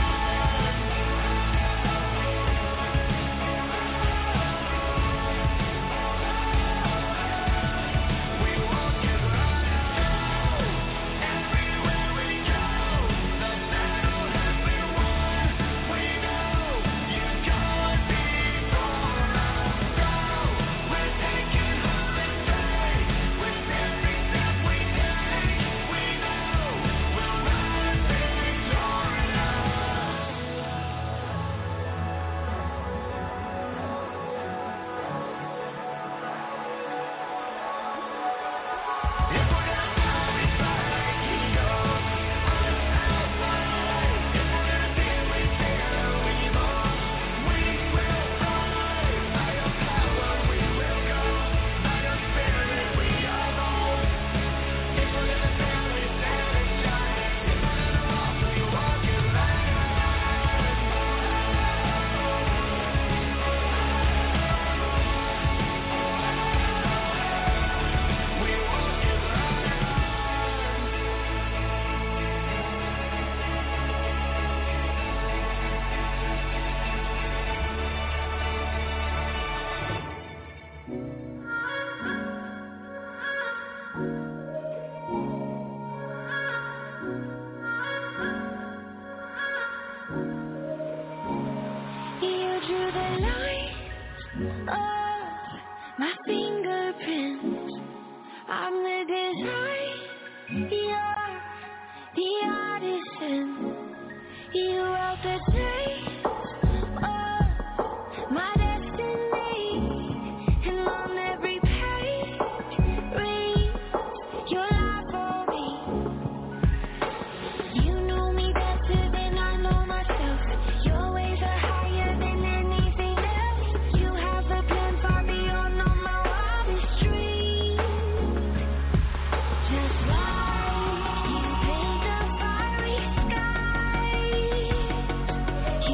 We walk as lions. Everywhere we go, the battle has been won. We know you've gone before us. So we're taking holiday with every step we take. We know we'll rise victorious. If we're gonna fly, we fly like eagles. Unafraid. If we're gonna fear, we fear no evil. We will rise. By your power we will go. By your spirit we are born. If we're gonna stand, we stand as giants. If we're gonna walk, we walk as lions. We walk as You drew the line of my fingerprints. I'm the design, you're the artisan. You wrote the taste of my destiny, and on every page reads your life for me. You know me better than I know myself. Your ways are higher than anything else. You have a plan far beyond all my wildest dreams. Just like you paint a fiery sky,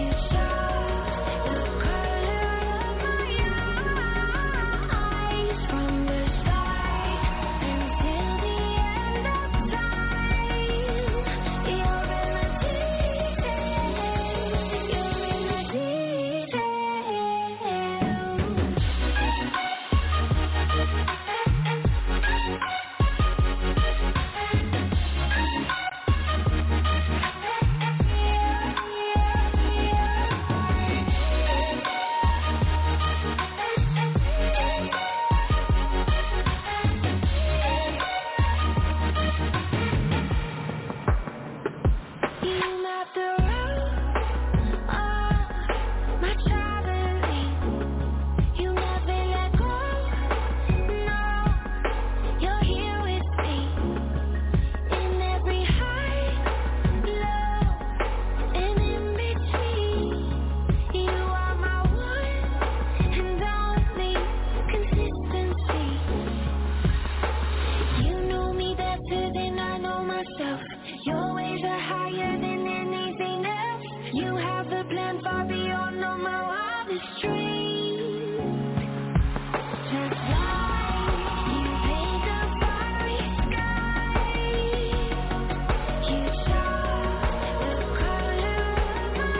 You have the plan far beyond all my wildest dreams. Just like you paint the starry sky, you show the color of my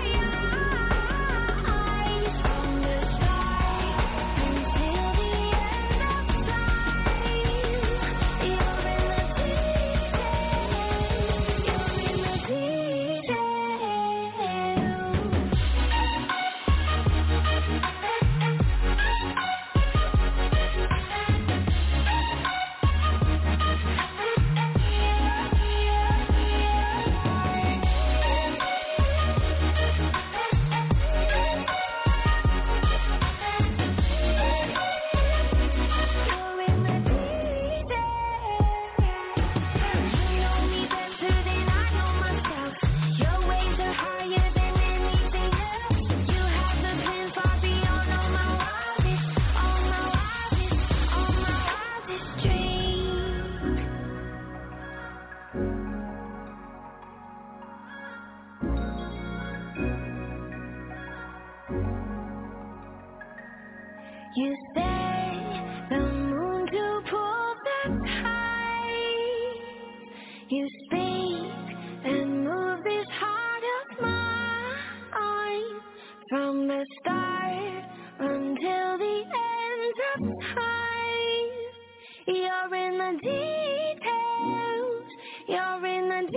eyes. From the start until the end of time, you're in the details. You say the moon to pull back tide. You speak and move this heart of mine. From the start until the end of time, you're in the details. You're in the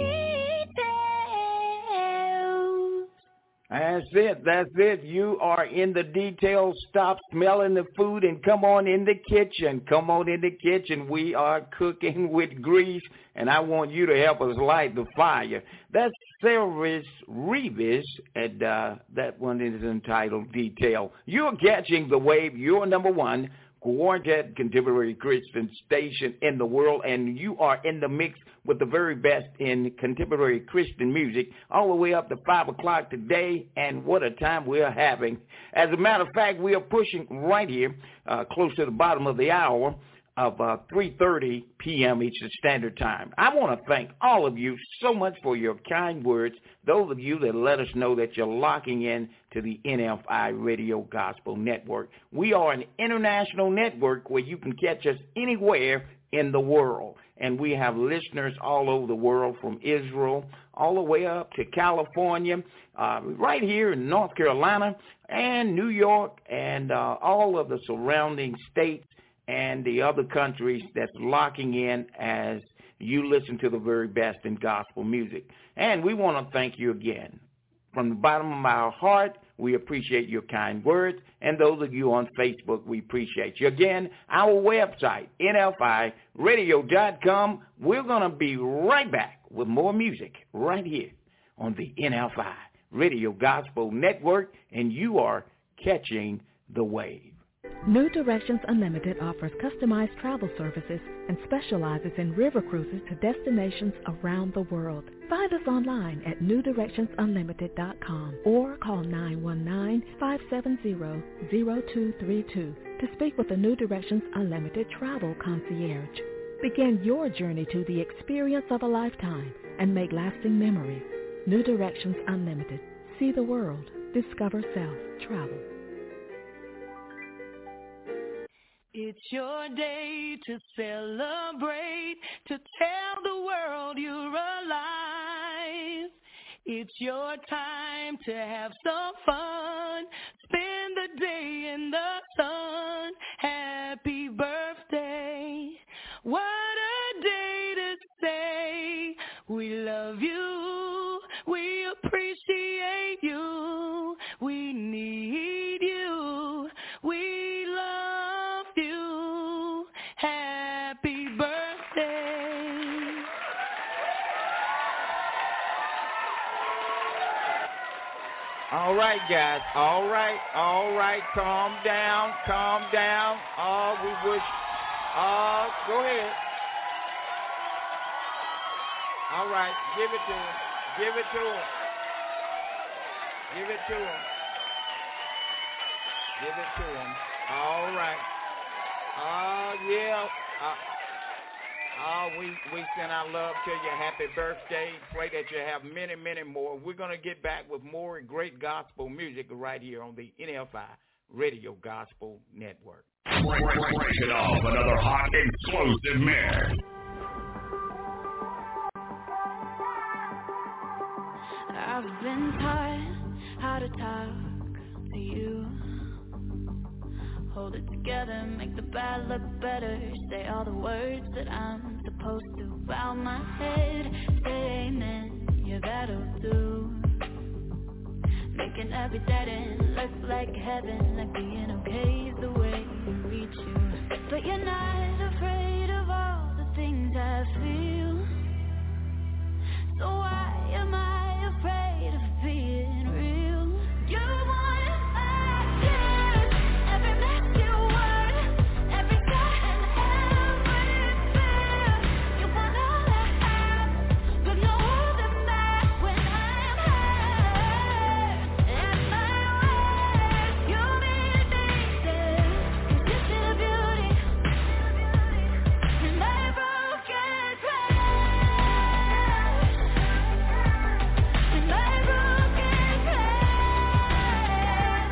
details. That's it. You are in the details. Stop smelling the food and come on in the kitchen. Come on in the kitchen. We are cooking with grease, and I want you to help us light the fire. That's Cyrus Reeves, and that one is entitled Detail. You're catching the wave. You're number one quartet contemporary Christian station in the world, and you are in the mix with the very best in contemporary Christian music all the way up to 5 o'clock today, and what a time we're having. As a matter of fact, we are pushing right here close to the bottom of the hour of 3:30 p.m. Eastern Standard Time. I want to thank all of you so much for your kind words, those of you that let us know that you're locking in to the NFI Radio Gospel Network. We are an international network where you can catch us anywhere in the world, and we have listeners all over the world, from Israel all the way up to California, right here in North Carolina and New York, and all of the surrounding states and the other countries that's locking in as you listen to the very best in gospel music. And we want to thank you again. From the bottom of our heart, we appreciate your kind words. And those of you on Facebook, we appreciate you. Again, our website, NFIradio.com. We're going to be right back with more music right here on the NFI Radio Gospel Network, and you are catching the wave. New Directions Unlimited offers customized travel services and specializes in river cruises to destinations around the world. Find us online at newdirectionsunlimited.com or call 919-570-0232 to speak with the New Directions Unlimited Travel Concierge. Begin your journey to the experience of a lifetime and make lasting memories. New Directions Unlimited. See the world. Discover self. Travel. It's your day to celebrate, to tell the world you're alive. It's your time to have some fun, spend the day in the sun. Happy birthday, what a day to say we love you, we appreciate you, we need you, we love you. Happy birthday. All right, guys. All right. Calm down. Oh, we wish. Go ahead. All right. Give it to him. All right. Yeah. We send our love to you. Happy birthday. Pray that you have many, many more. We're going to get back with more great gospel music right here on the NFI Radio Gospel Network. Break it off. Another hot, explosive mix. I've been taught how to talk to you. Hold it together, make the bad look better. Say all the words that I'm supposed to. Bow my head, say amen, yeah, that'll do. Making every dead end look like heaven. Like being okay is the way to reach you. But you're not afraid of all the things I feel. So why am I afraid of being real? You want my tears, every messy word, every sigh and every fear. You want all I have, but no holding back when I'm hurt. And my words, you mean pieces. You see the beauty in my broken glass. In my broken glass.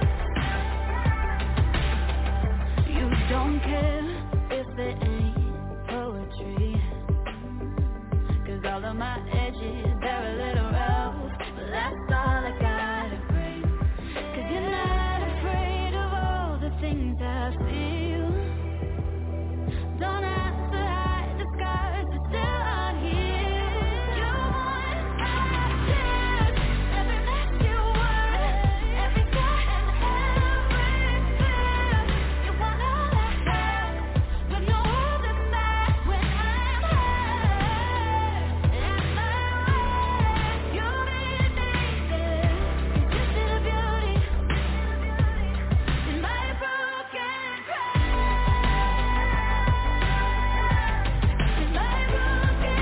You don't care if it ain't poetry. 'Cause all of my edges, they're a little rough. But that's all I gotta bring. 'Cause you're not afraid of all the things I feel. Don't have to hide the scars that still aren't healed. You want my tears, every messy word, every sigh and every fear. You want all I have, but no holding back when I'm hurt. And my words, you mean pieces. You see the beauty in my broken in my broken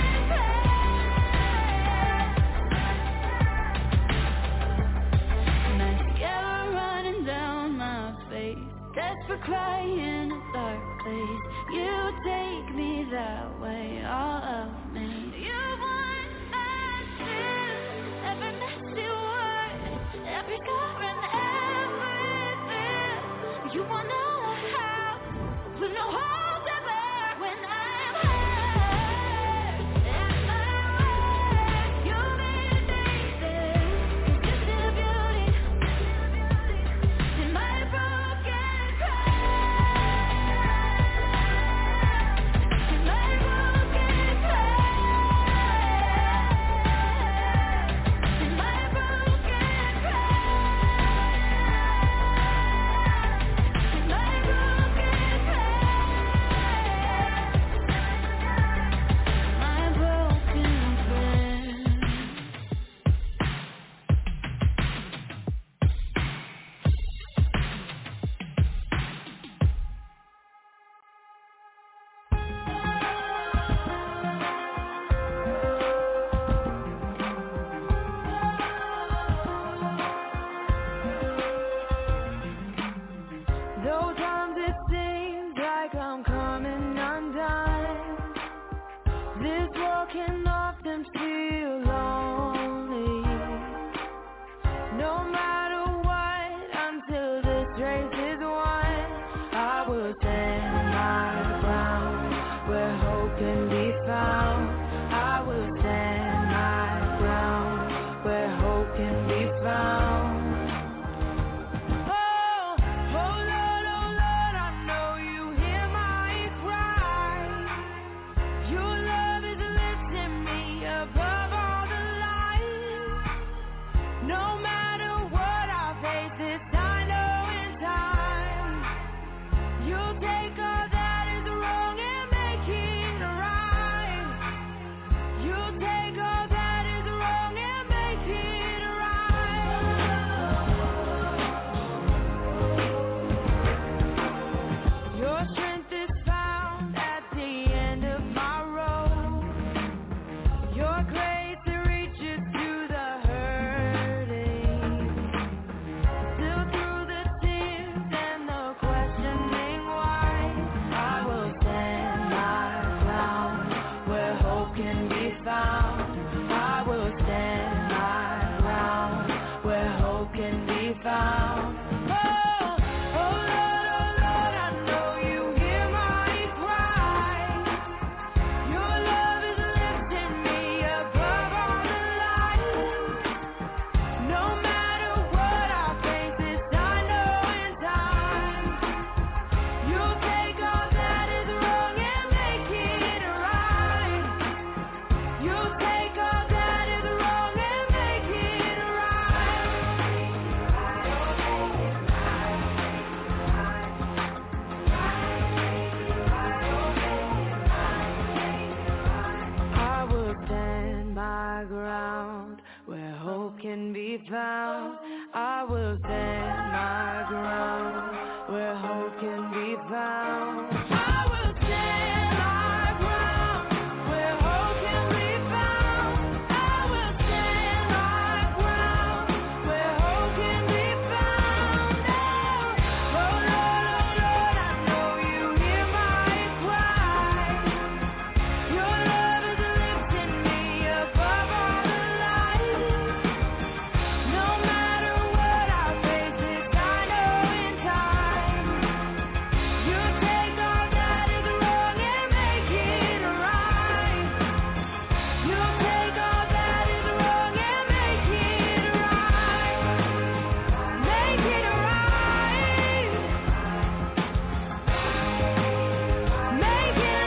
mascara running down my face, desperate cry in a dark place. You take me that way, all of me. You want my tears, every messy word, every scar and every fear. You want all I have, but no holding back when I'm hurt. And my words, you mean pieces. You see the beauty in my broken in my broken in my broken in my Those times it seems like I'm coming undone. This world can often feel lonely. No matter what, until this race is won, I will stand my ground where hope can be found. I will stand my ground where hope can be found. Oh Lord, I know you hear my cry. Your love is lifting can be found. Oh, oh Lord, I know you hear my cry. Your love is lifting me above all the lies. No matter what I face, this I know in time. You'll take all that is wrong and make it right. You'll take all that is wrong and make it right. I will stand my ground where hope can be found. I will stand my ground where hope can be found. I will stand my ground where hope can be found. I will stand my ground where hope can be found. Oh Lord, I know you hear my cry. Your love is lifting me above all the lies. No matter what I face, this I know in time. You take all that is wrong and make it right. You take all that is wrong and make it right. Make it right. Make it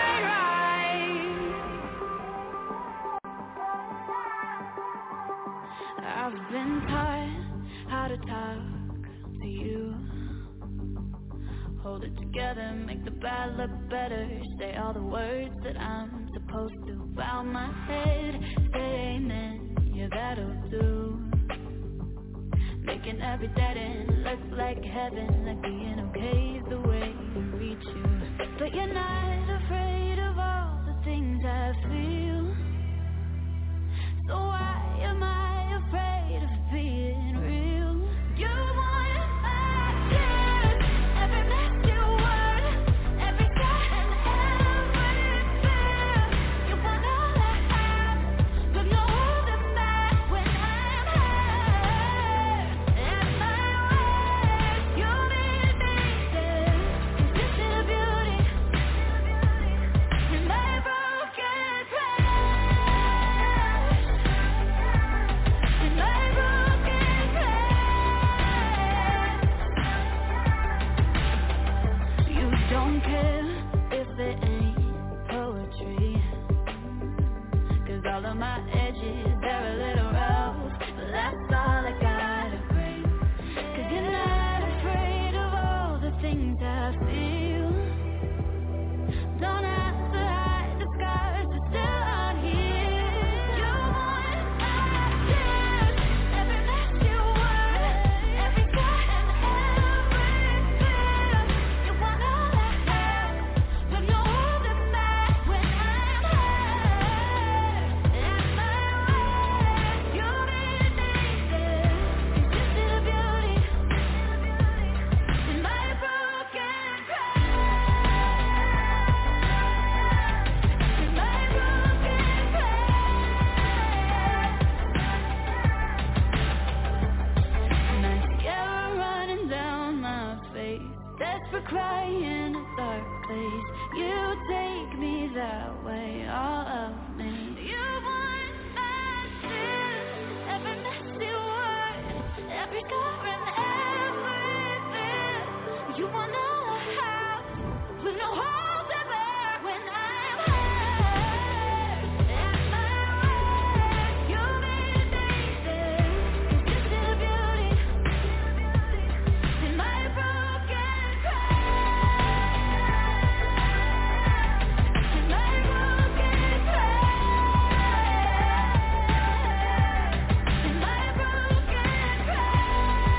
right. I've been taught how to talk to you. Hold it together, make the bad look better. Say all the words that I'm supposed to. Bow my head, say amen, yeah that'll do. Making every dead end look like heaven. Like being okay is the way to reach you. But you're not afraid of all the things I feel. So why am I afraid of being real? You want my tears, every messy word, every scar and every fear. You want all I have, but no holding back when I'm hurt. And my words, you made me there. This is the beauty in my broken glass. In my broken glass. You don't care if it ain't poetry. 'Cause all of my edges, they're a little rough. But that's all I gotta bring. 'Cause you're not afraid of all the things I feel. Don't have to hide the scars, they're still on here. You want my tears, every messy word, every scar and every fear. You want all I have, but no holding back when I'm hurt. And my words, you made me there. This is the beauty in my broken glass. In my broken glass. Mascara running down my face, desperate cry in a dark place. You take me that way, all of me. You want my tears, every messy word, every scar and every fear. You want all I have, with no holding back when I'm hurt. And my words, you made me there. This is the beauty in my broken glass. In my broken glass. In my broken glass.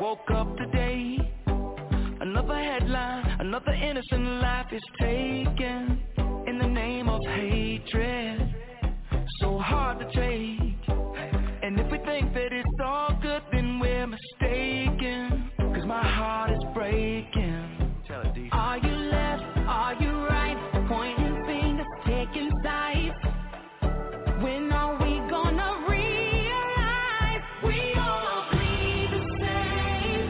woke up today, another headline, another innocent life is taken in the name of hatred. So hard to take, and if we think that it's all good, then we're mistaken, 'cause my heart is breaking. Are you left, are you right, pointing fingers, taking sides? When are we gonna realize we all bleed the same?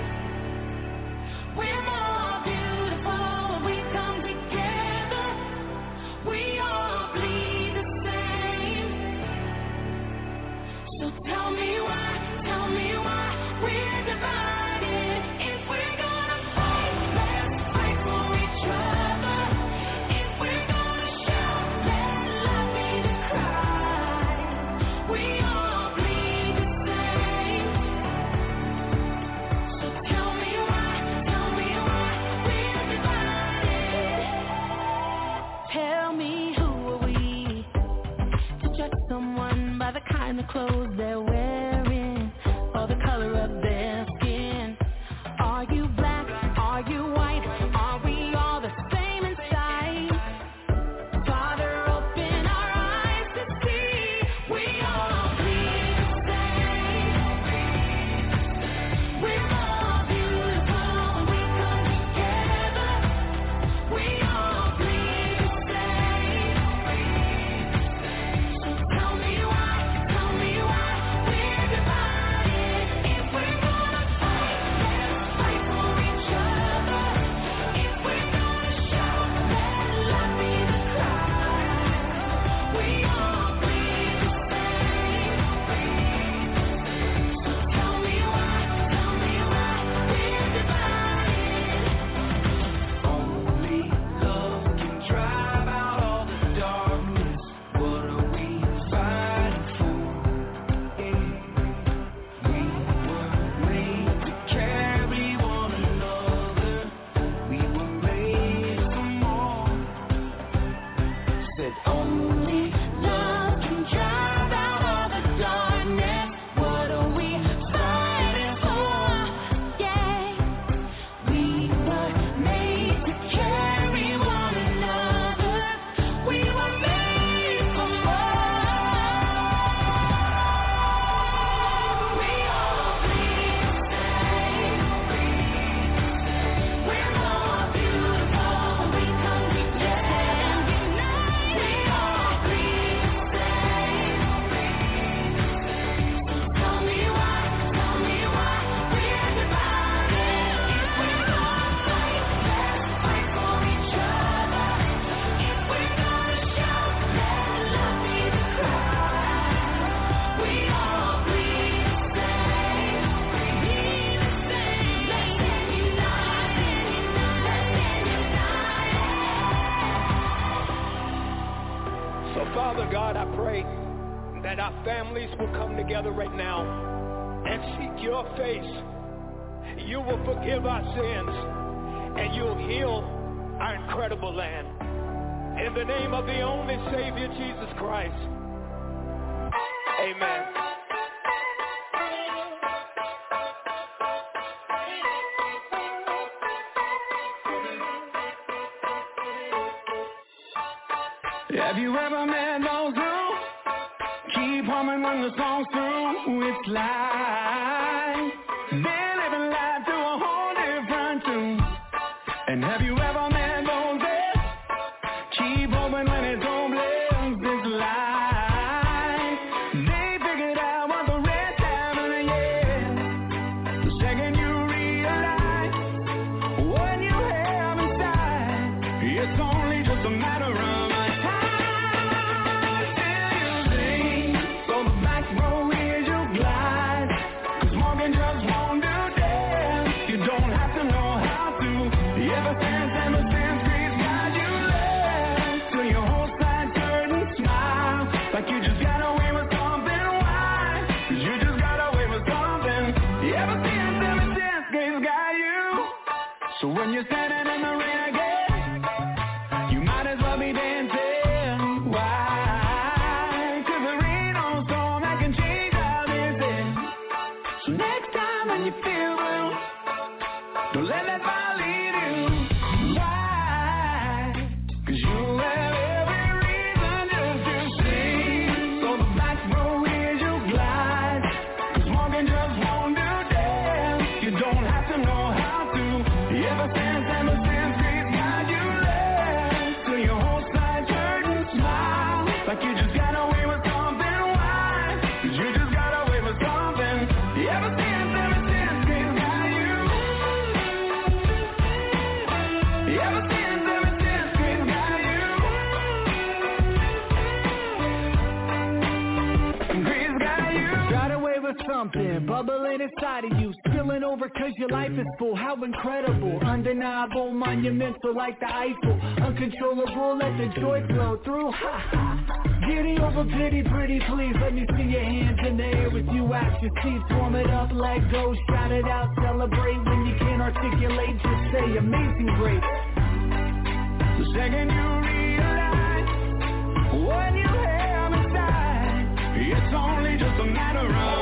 We're more beautiful when we come together. We all bleed the same. So tell me why we're divided. If we're gonna fight, let's fight for each other. If we're gonna shout, let love be the cry. We all bleed the same. So tell me why we're divided. Tell me, who are we to judge someone by the kind of clothes they're wearing or the color of their skin? Are you black? Are you white? Are we all the same inside? Father, open our eyes to see we all bleed the same. We're more beautiful when we come together. We all bleed the same. So tell me why we're divided. If we're gonna fight, let's fight for each other. If we're gonna shout, let love be the cry. We all bleed the same. So tell me why we're divided. Only love can drive out all the darkness. What are we fighting for? We were made to carry one another. We were made for more. Said only love can drive out all the darkness. What are we fighting for? Yeah, we were made to carry one another. We were made for more. We all bleed the same. We're more beautiful when we come together. We all bleed the same. So tell me why we're divided. If we're gonna fight, let's fight for each other. If we're gonna shout, let love be the cry. We all bleed the same. Let's get united. So, Father God, I pray that our families will come together right now and seek your face. You will forgive our sins, and you'll heal our incredible land. In the name of the only Savior, Jesus Christ. Amen. Have you ever met those who keep humming when the song's through? It's like they're living life to a whole different tune. And have you ever met those that keep hoping when it's hopeless? It's like they figured out what the rest haven't yet. The second you realize what you have inside, it's only just a matter of when you're standing in the rain again, you might as well be dancing. Why? 'Cause there ain't no storm that can change how this is. So next time when you feel something bubbling inside of you, spilling over cause your life is full. How incredible, undeniable, monumental like the Eiffel. Uncontrollable, let the joy flow through. Ha ha. Giddy over pity, pretty please. Let me see your hands in the air with you at your seats. Warm it up, let go, shout it out, celebrate. When you can't articulate, just say amazing grace. The second you realize what you have inside, it's only just a matter of.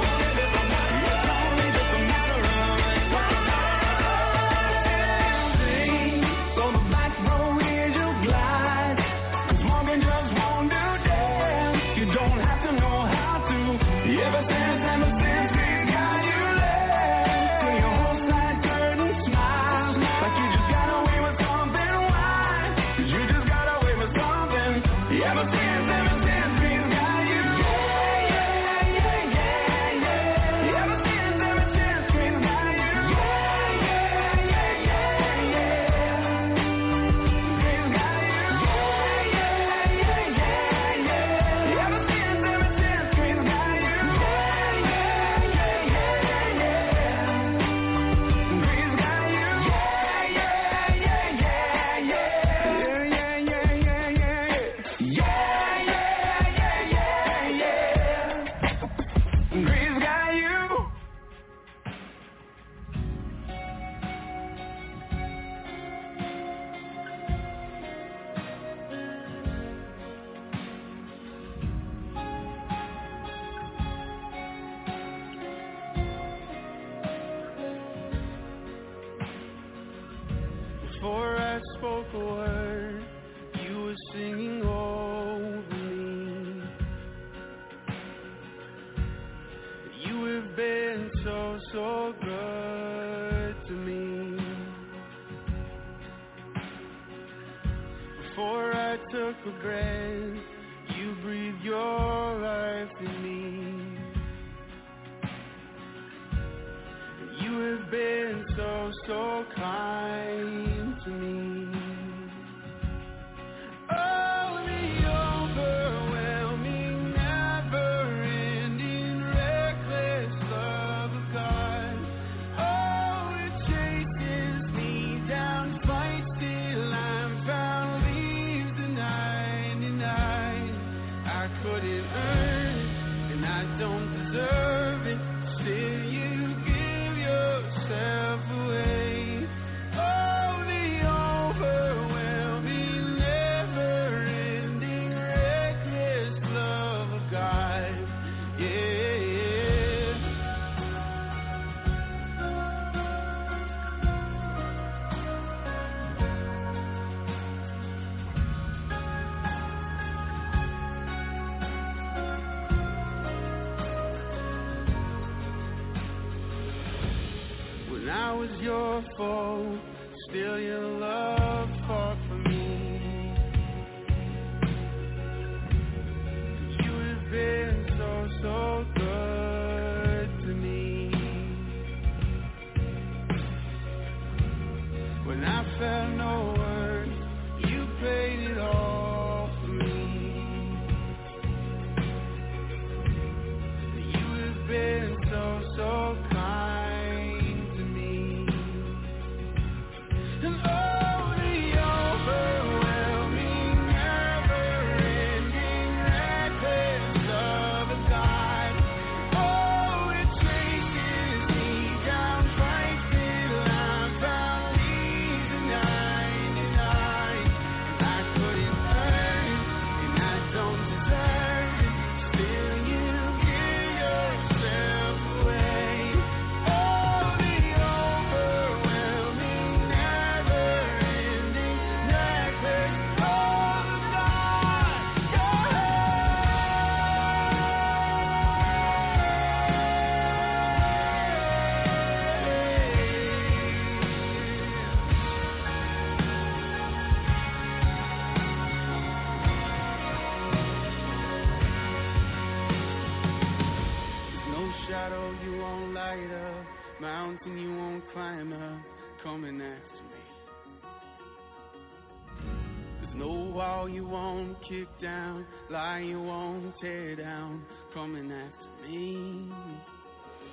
Kick down, lie you won't tear down, coming after me.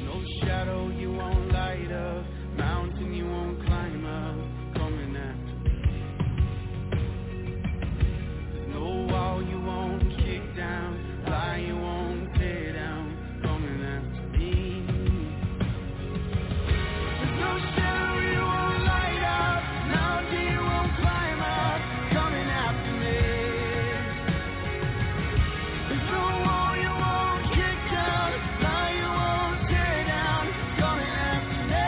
no shadow you won't light up, mountain you won't climb up, coming after me. There's no wall you won't kick down, lie you won't tear down, coming after me. There's no shadow you won't light up, mountain you won't climb up, coming after me. There's no wall you won't kick down, lie you won't tear down, coming after me.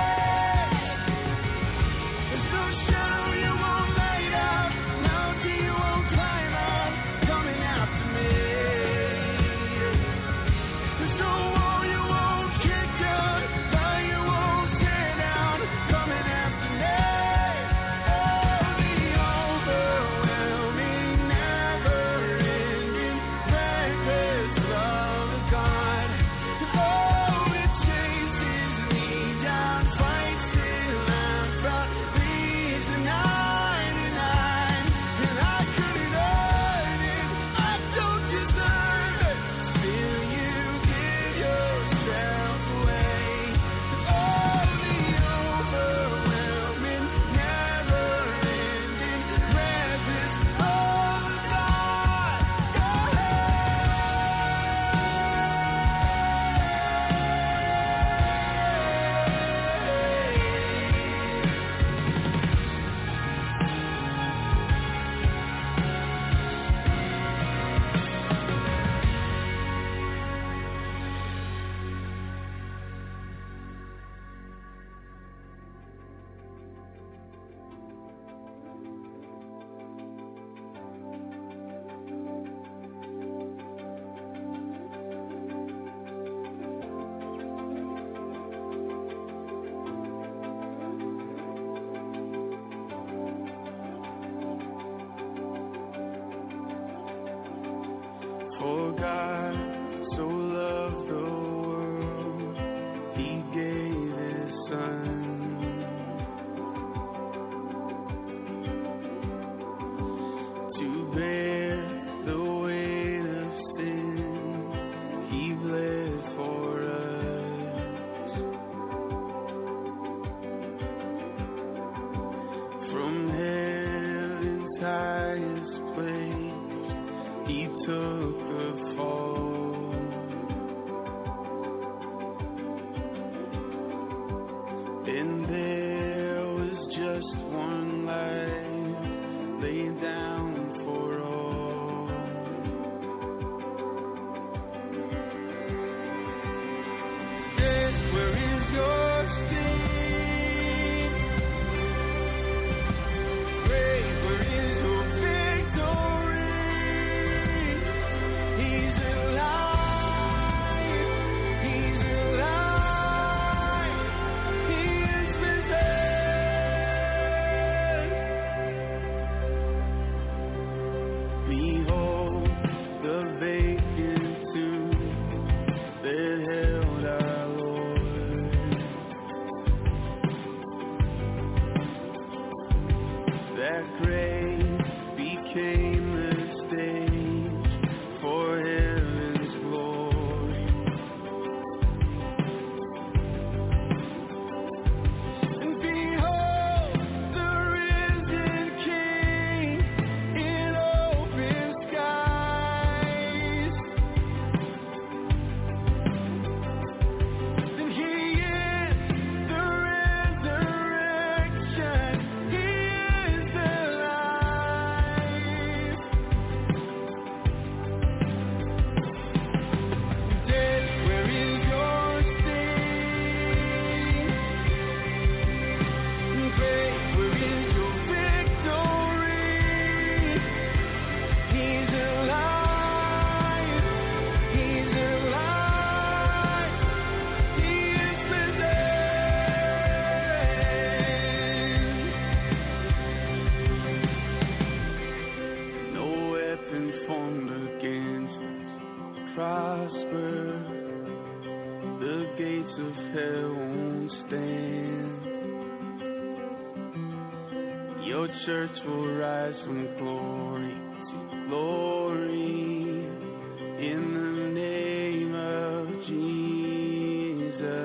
There's no shadow you won't light up, mountain you won't climb up, coming after me. There's no wall you won't kick down, lie you won't tear down, coming after me. Oh, the overwhelming, never-ending presence of God. Oh, it chases me down, fights till I'm found, leaves the 99, and I couldn't earn it, I don't deserve it, still you give yourself away. Oh, the overwhelming, never-ending presence of God. For God so loved the world, He gave His Son, to bear the weight of sin. He bled for us. From heaven's highest place, He took the fall. And there was just one life laid down for all. Death, where is your sting? Grave, where is your victory? He's alive, He's alive, He is risen. Behold the vacant tomb that held our Lord. That grave became the stage for heaven's glory. And behold the risen King in open skies. And He is the resurrection, He is alive. Death, where is your sting? Grave, where is your victory? He's alive, He's alive, He is risen. No weapon formed against us prosper. The gates of hell won't stand. Your church will rise from glory to glory in the name of Jesus.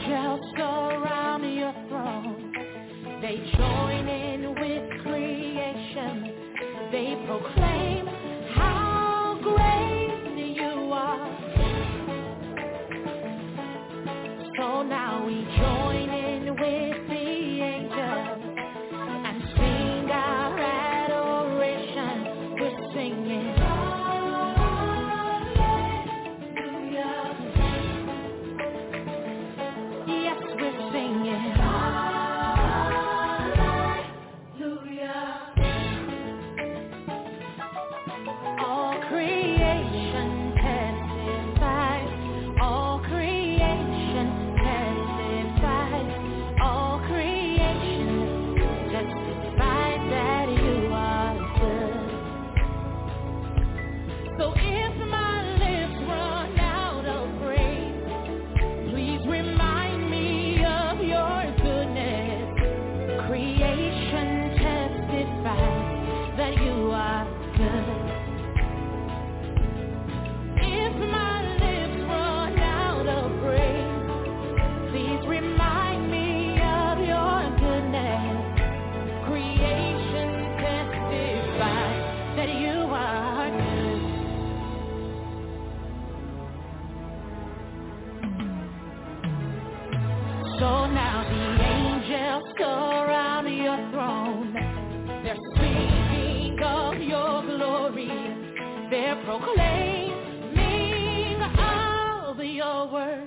angels surround your throne. They join in with creation. They proclaim how great you are. So now we join in with the angels and sing our adoration. We're singing. So now the angels surround your throne. They're speaking of your glory. They're proclaiming of your word.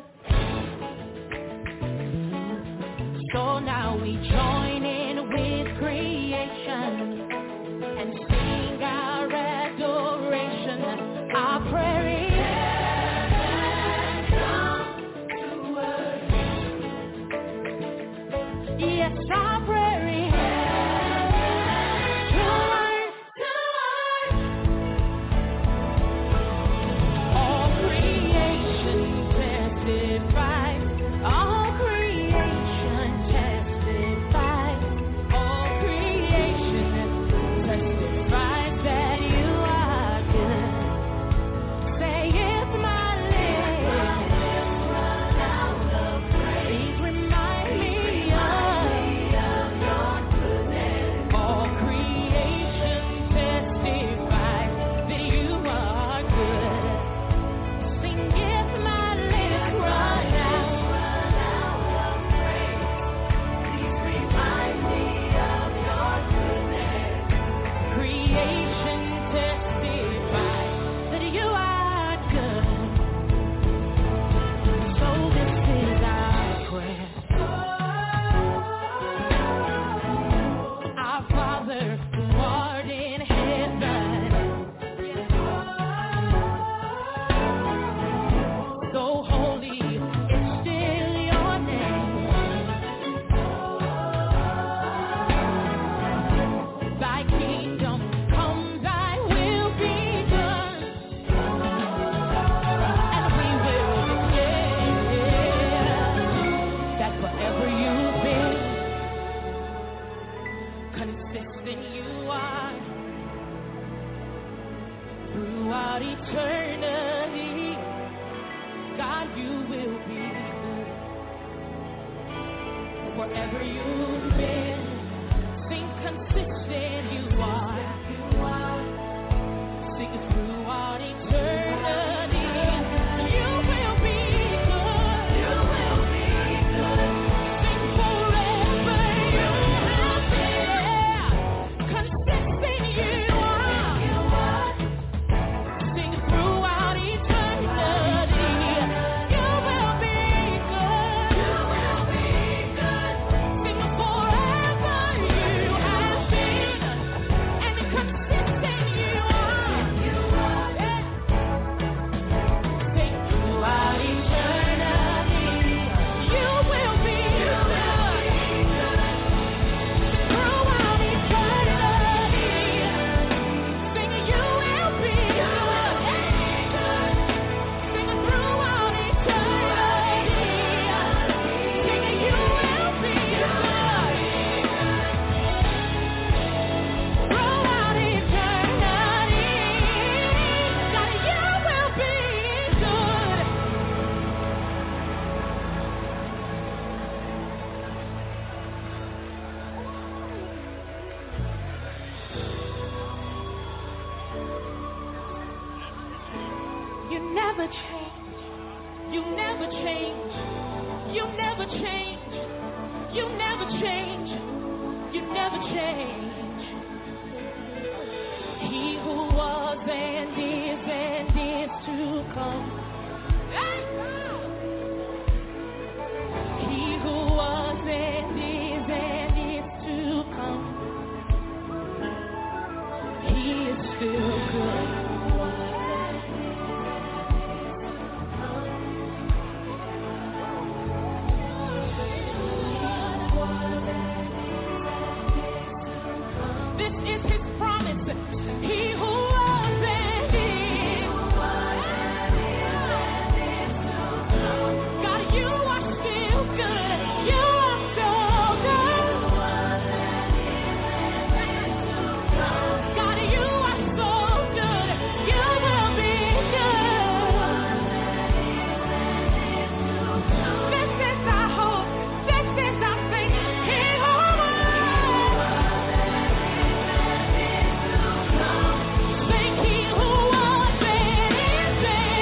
So now we join in with creation and sing our adoration. Our prayer is yes, our prayer is to all creation testifies. All creation testifies. All creation testifies that you are good. Say if my lips run out of praise, remind me of your goodness. All creation testifies that you are good. Sing if my lips run out of praise, please remind me of your goodness. Creation testifies that you are good. So this is our prayer. Our Father who art in heaven, so holy is still your name. Thy kingdom come, thy will be done. And we will declare that forever you've been consistent, you are throughout eternity. God, you will be good. Forever you've been, sing consistent, you are. Sing throughout eternity. You will be good. You will be good. Sing forever you have been. Consistent you are. Sing throughout eternity. You will be good. You will be good. Sing You never change. You never change. You never change. You never change. You never change. He who was and is to come. He who was and is to come. He is still good. This is his promise. He who was and is. God, you are still good. You are so good. God, you are so good. You will be good. This is our hope. This is our faith. He who Thank He who was and is.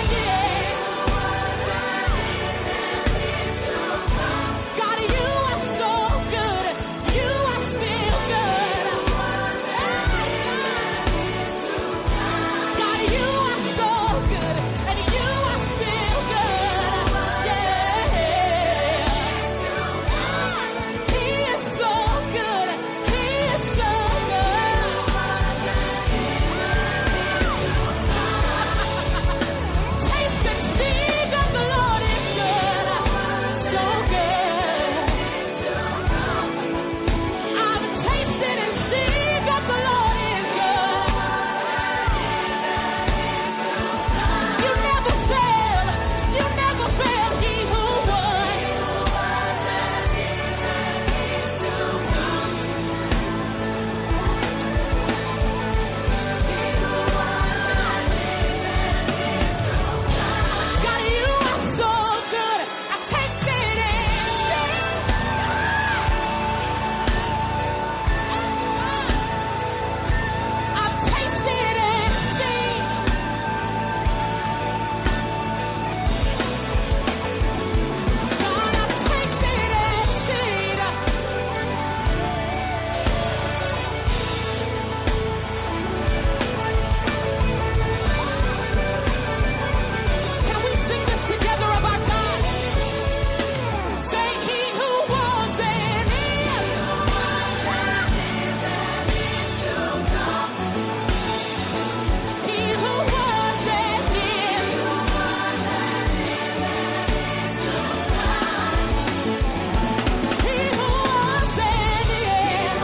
God, you are so good. You are still good. God, you are so good, and you are still good. Yeah. He is so good. He is so good. Taste and see that the Lord is good. So good. I've tasted and seen that the Lord is good. You never fail. You never fail. He who was. God, you are so good. I tasted and I've tasted and seen. God, I've tasted and seen. Can we sing this together about God? Say He who was and is. He who was and is. He who was and is.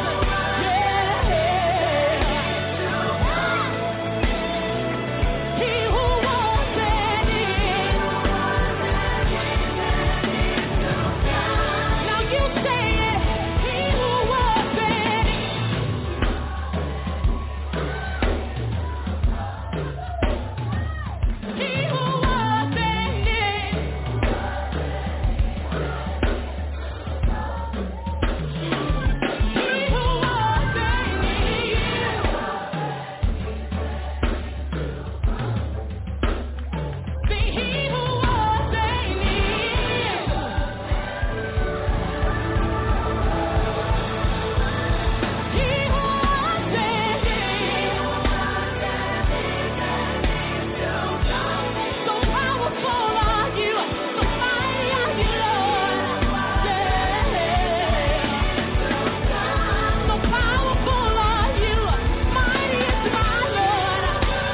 He who was and is. Now you say it. He who was and is. He who was and is. He who was and is. Say He who was and is. He who was and is. So powerful are you, so mighty are you, Lord. So powerful are you, mighty is my Lord.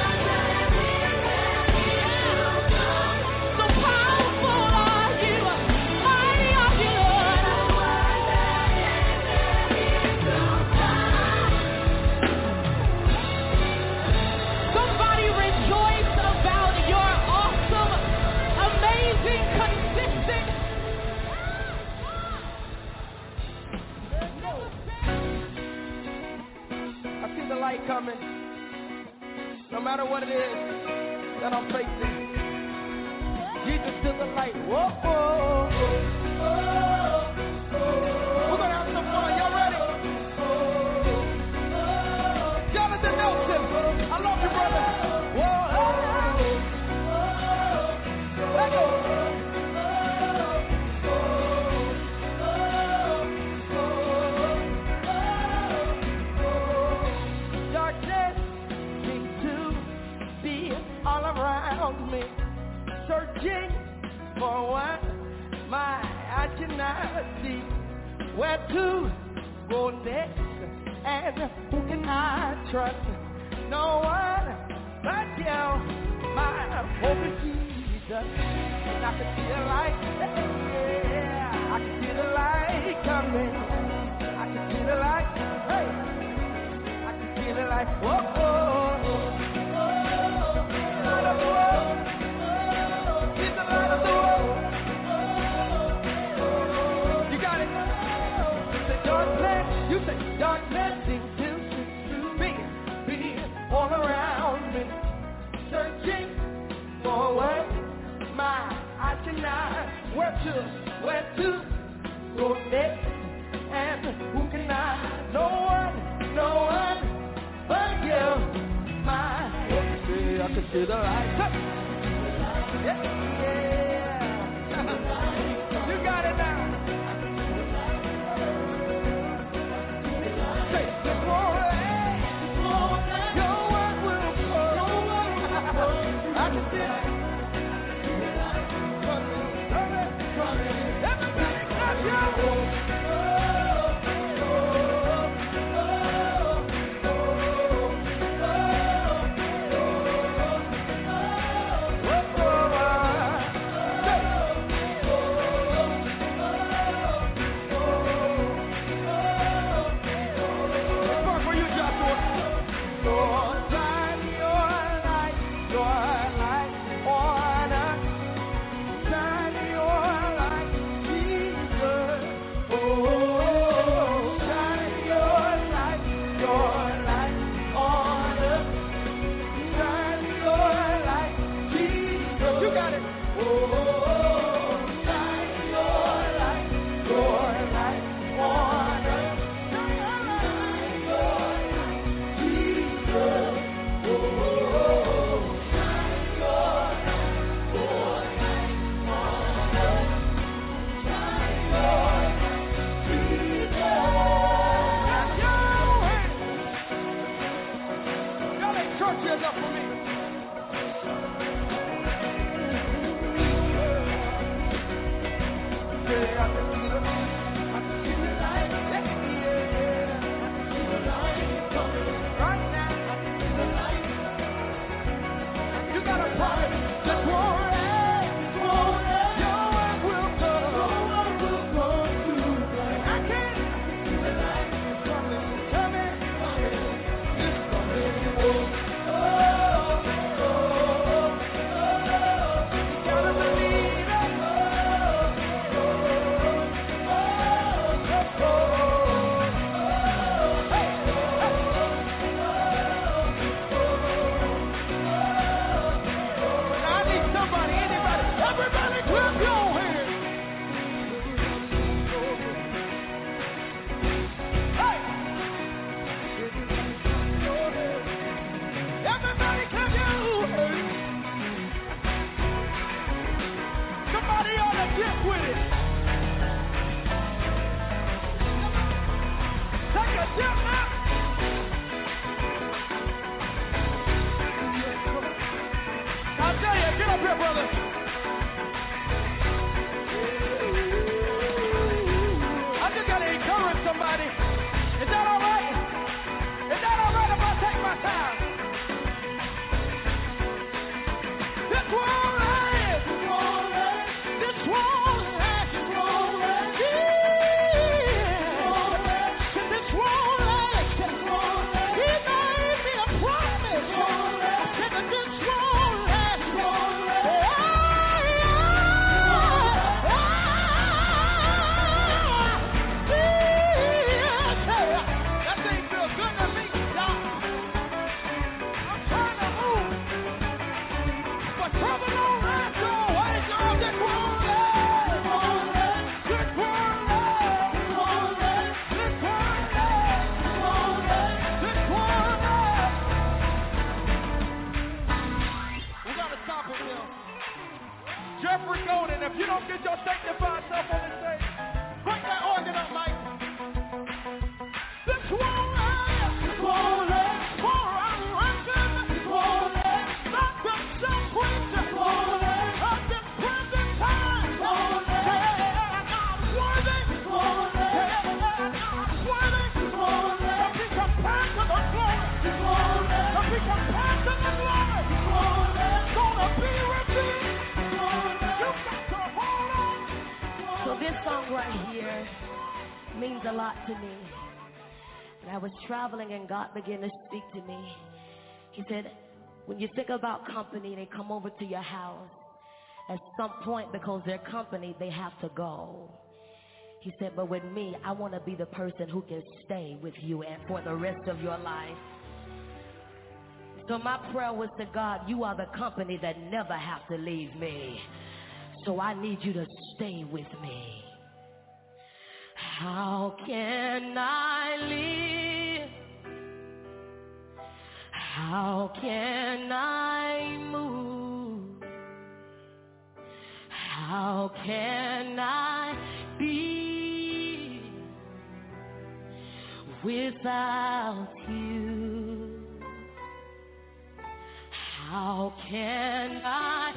So powerful are you, mighty are you, Lord. Somebody rejoice about your awesome, amazing, consistent. I see the light coming. No matter what it is that I'm facing, Jesus is the light. Whoa, whoa, whoa. We're gonna have some fun. Y'all ready? Jonathan Nelson, I love you, brother. Whoa. cannot see where to go next, and who can I trust? No one but you. My hope is Jesus, and I can see the light. Yeah, I can see the light coming. I can see the light. Hey, I can see the light. Whoa, whoa, whoa. Light of the world. He's the light of the world. You got it. You say darkness. You say darkness seems to be all around me, searching for what my eyes cannot. Where to go next, and who can I? No one but you. My I can see the light. Yeah, yeah. You got it now. Say this morning, your word will come. I can see it. Everybody clap your hands. This won't last. lot to me. And I was traveling and God began to speak to me. He said, when you think about company, they come over to your house. At some point, because they're company, they have to go. He said, but with me, I want to be the person who can stay with you and for the rest of your life. So my prayer was to God, you are the company that never have to leave me. So I need you to stay with me. How can I live? How can I move? How can I be without you? How can I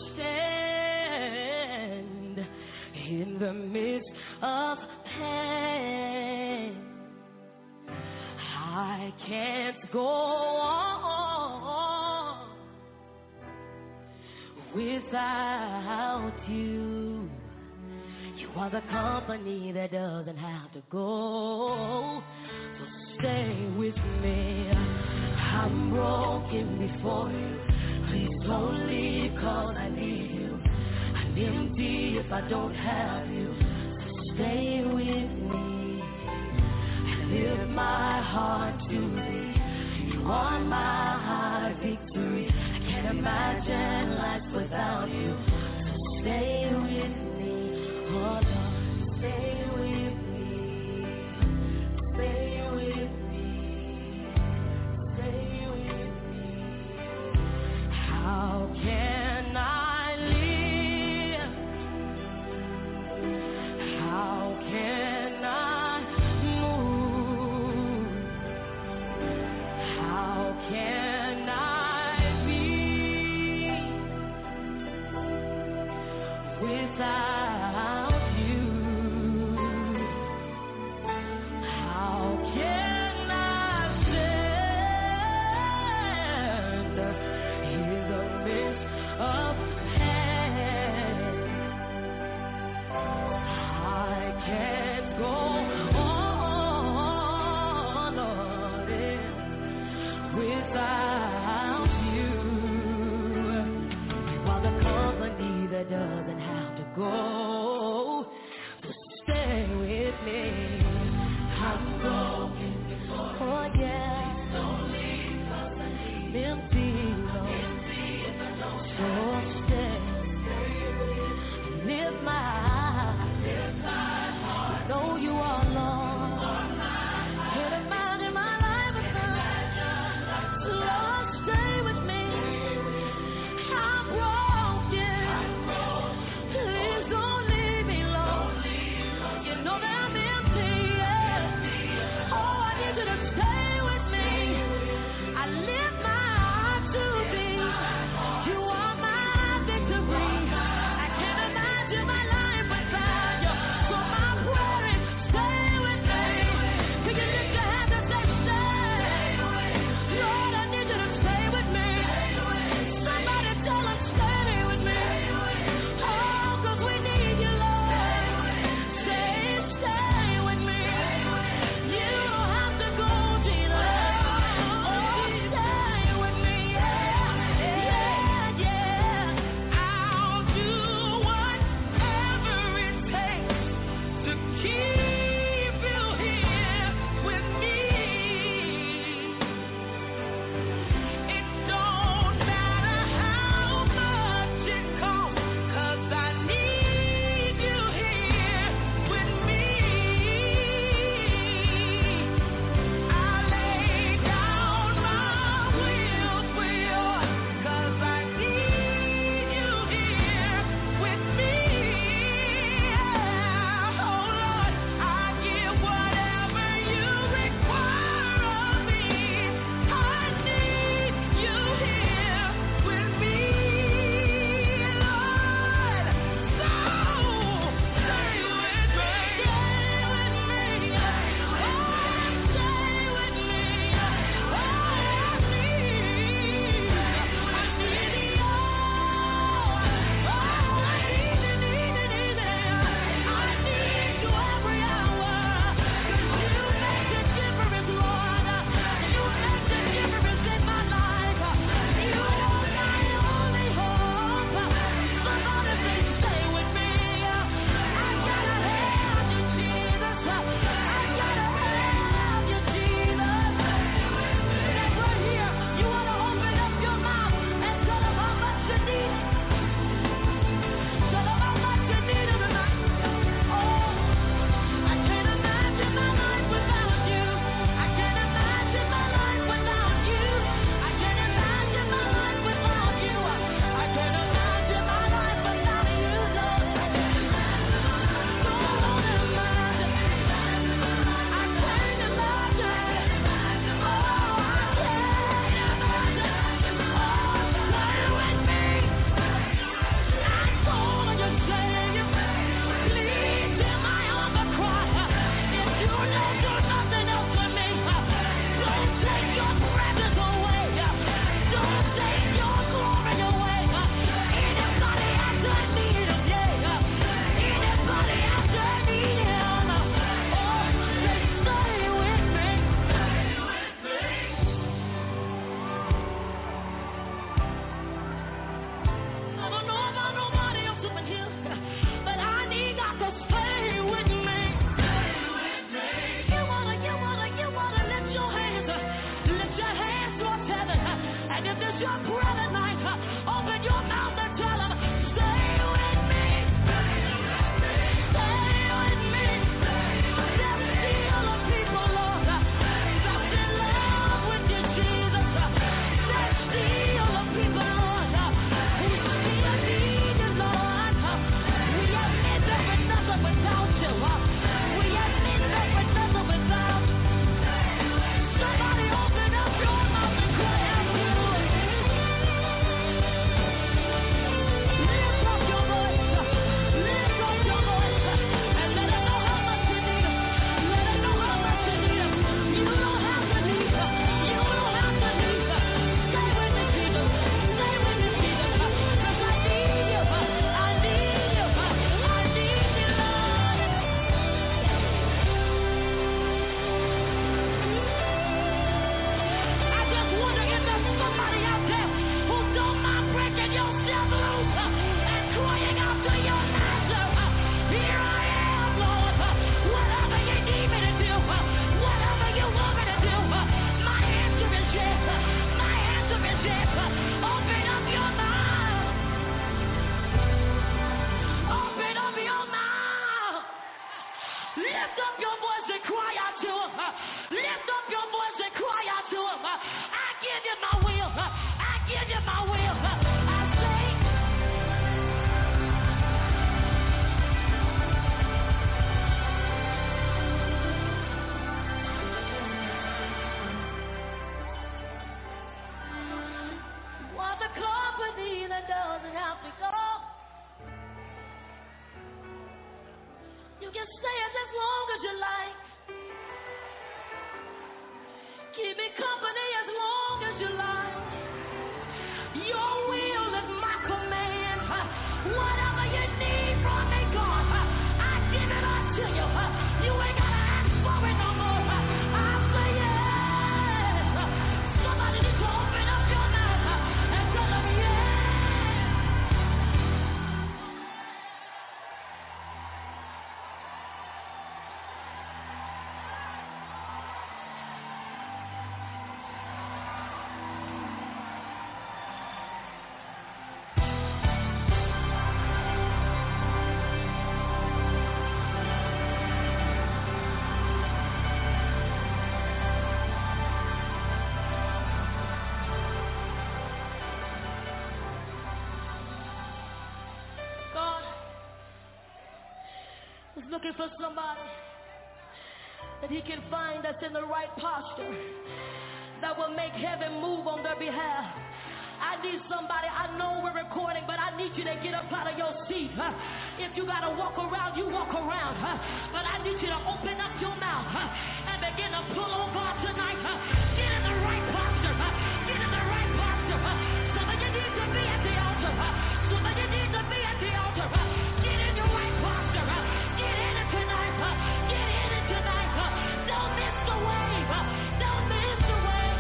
stand in the midst of pain? I can't go on without you. You are the company that doesn't have to go. So stay with me. I'm broken before you. Please don't leave, 'cause I need you. I'm empty if I don't have you. So stay with me. I lift my heart to thee. You are my high victory. I can't imagine life without you. So stay with me. Oh Lord, stay with me. Stay with me. Stay with me. How can I live? How can I move? How can I be without you? How can I stand in the midst of pain? I can't go on, Lord, without you. You are the company that doesn't have to go. You can stay as long as you like. Keep me company as long as you like. Your will is my command. Whatever you need from me, God, I give it unto you. You ain't got to ask for it no more. I say yes. Somebody needs to open up your mouth and tell them yes. Looking for somebody that he can find that's in the right posture that will make heaven move on their behalf. I need somebody. I know we're recording, but I need you to get up out of your seat. If you got to walk around, you walk around. But I need you to open up your mouth and begin to pull on God tonight. Get in the right posture. Get in the right posture. Some of you need to be at the altar. Some of you need to be at the altar. Get in your right posture. Get in it tonight. Get in it tonight. Don't miss the wave. Don't miss the wave.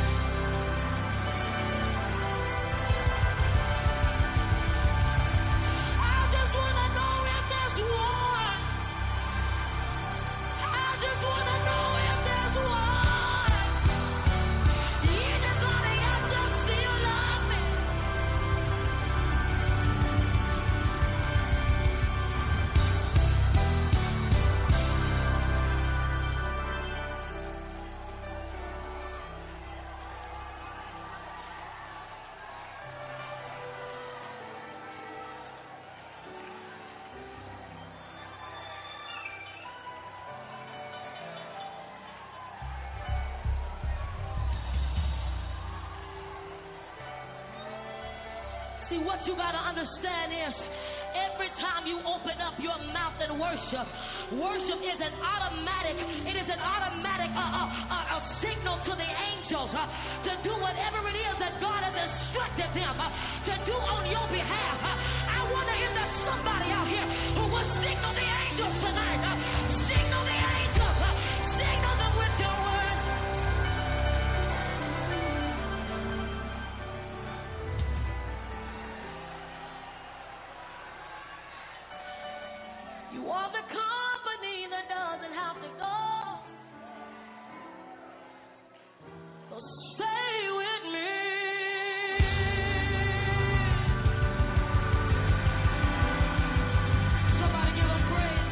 I just want to know if there's one. I just want to know if there's one. Anybody else just still love me? See, what you got to understand is every time you open up your mouth and worship, worship is an automatic, it is an automatic signal to the angels to do whatever it is that God has instructed them to do on your behalf. I wonder if there's somebody out here who will signal the angels tonight. Signal the angels. Signal them with your word. You are the company that doesn't have to go. So stay with me. Somebody give him praise.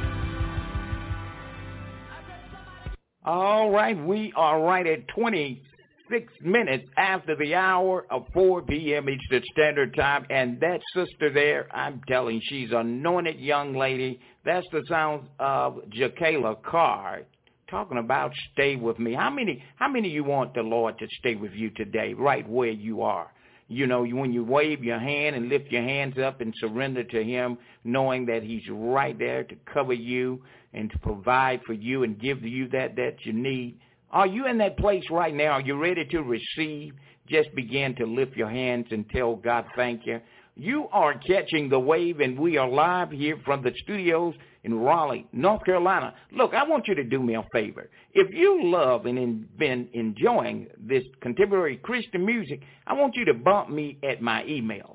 All right, we are right at 26 minutes after the hour of 4 p.m. Eastern Standard Time, and that sister there, I'm telling you, she's an anointed young lady. That's the sound of Jakayla Carr talking about stay with me. How many of you want the Lord to stay with you today, right where you are? You know, when you wave your hand and lift your hands up and surrender to him, knowing that he's right there to cover you and to provide for you and give you that you need. Are you in that place right now? Are you ready to receive? Just begin to lift your hands and tell God thank you. You are catching the wave, and we are live here from the studios in Raleigh, North Carolina. Look, I want you to do me a favor. If you love and been enjoying this contemporary Christian music, I want you to bump me at my email.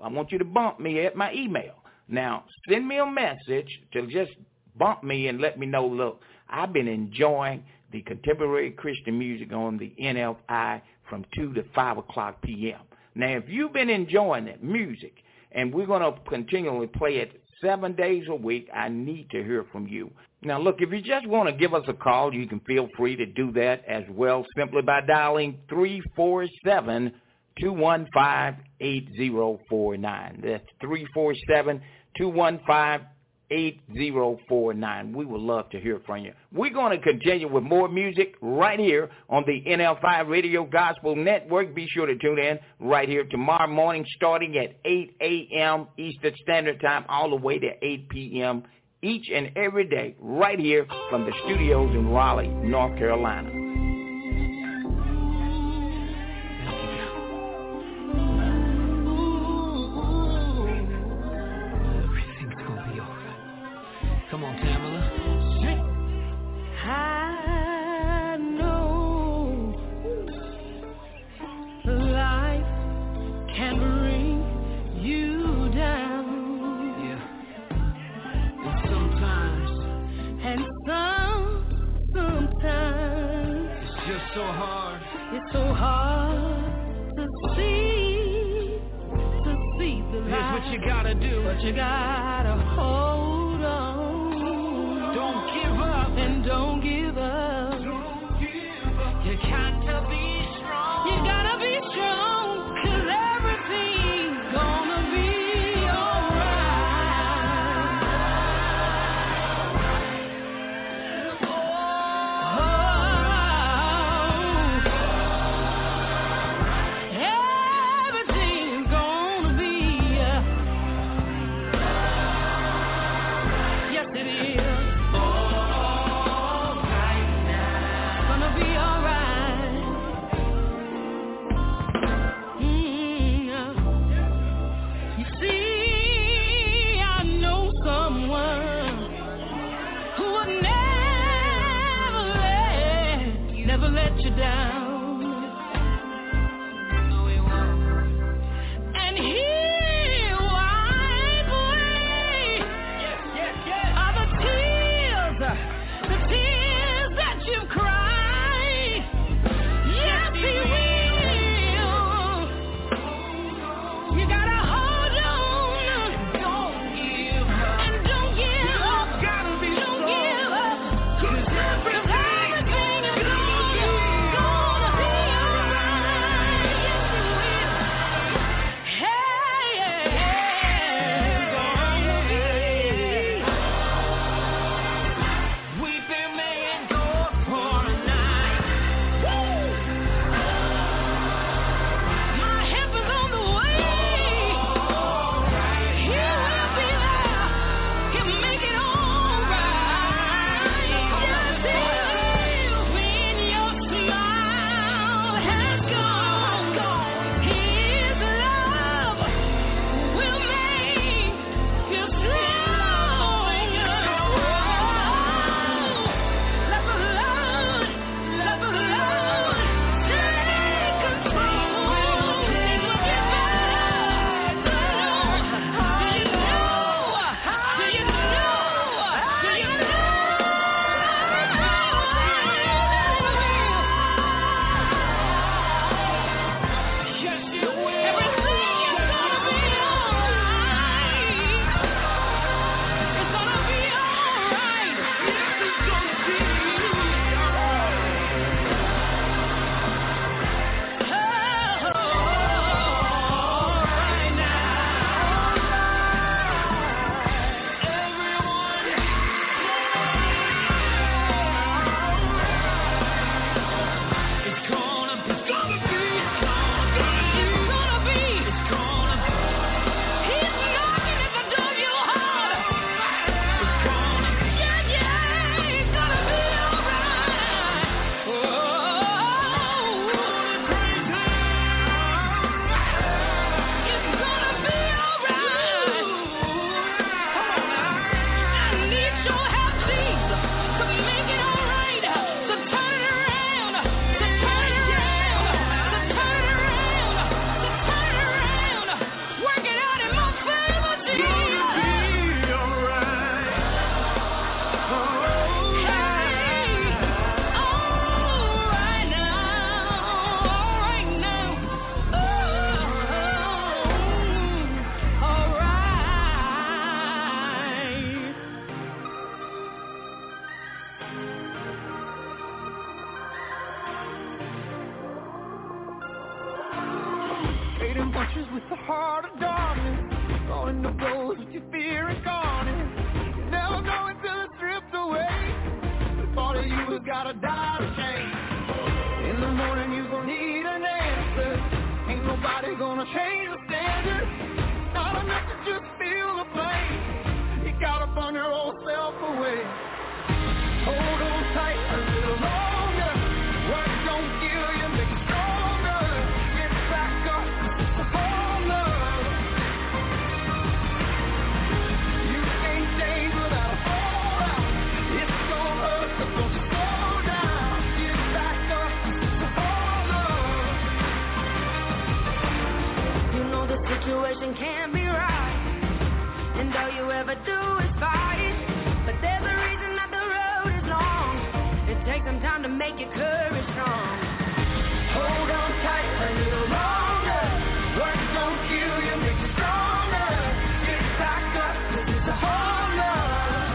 Now, send me a message to just bump me and let me know, look, I've been enjoying the contemporary Christian music on the NFI from 2 to 5 o'clock p.m. Now, if you've been enjoying that music, and we're going to continually play it 7 days a week, I need to hear from you. Now, look, if you just want to give us a call, you can feel free to do that as well, simply by dialing 347-215-8049. That's 347-215-8049. 8049. We would love to hear from you. We're going to continue with more music right here on the NL5 Radio Gospel Network. Be sure to tune in right here tomorrow morning starting at 8 a.m. Eastern Standard Time all the way to 8 p.m. each and every day right here from the studios in Raleigh, North Carolina. Everything's gonna be all right. Come on, Tamala. I know life can bring you down. Yeah. And sometimes it's just so hard. It's so hard to see the light. Here's what you gotta do. But you gotta hold on. Don't give up. And don't give up. You got to be strong. You gotta be strong. 'Cause everything's gonna be everything's gonna be, yes it is. Gonna be alright. You see, I know someone who would never let you down. And he'll wipe away all the tears that you've cried. Yes, he will. You gotta hold on. Don't give up. And don't give up. Don't give up. 'Cause everything is gonna be alright. Yes, it will. Hey, gonna be. Weeping may endure for a night. My help is on the way. He will be there. He'll make it all right. Yes, he will. When your smile has gone, his love will make you strong. Let the Lord take control. It will get better. Do you know? Yes, you will. Everything is gonna be alright. It's gonna be alright. It's gonna be Alright It's gonna be. It's gonna be. He's knocking at the door of your heart. Yeah, it's gonna be alright. It's gonna be alright. I need your help, Jesus, to make it alright. To turn it around. To turn it around. To turn it around. To turn it around. Work it out in my favor, Jesus. Trading punches with the heart of darkness, throwing the blows with your fear incarnate. You're never going till it's stripped away. The part of you has gotta die to change. In the morning you gon' need an answer. Ain't nobody gonna change the standard. Not enough to just feel the pain. You gotta burn your old self situation can't be right. And all you ever do is fight. But there's a reason that the road is long. It takes some time to make your courage strong. Hold on tight a little longer. Work don't kill you, make you stronger. Get back up, 'cause it's a whole love.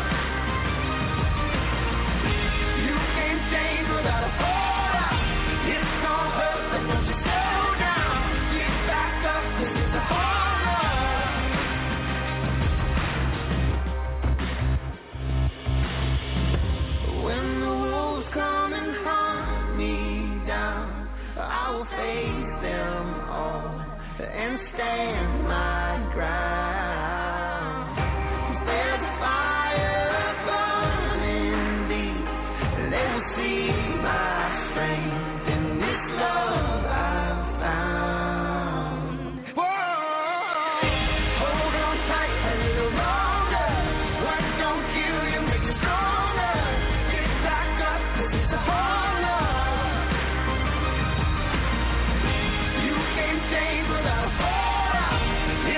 You can't change without a fallout. It's gonna hurt, but don't you slow down. Get back up, 'cause it's a whole love. When the wolves come and hunt me down, I will face them all and stand my ground. There's a fire burning deep. They will see my strength in this love I've found. Whoa, hold on tight a little longer. What don't kill you, make you stronger. Get back up, 'cause it's a whole love. You can't change without a fallout.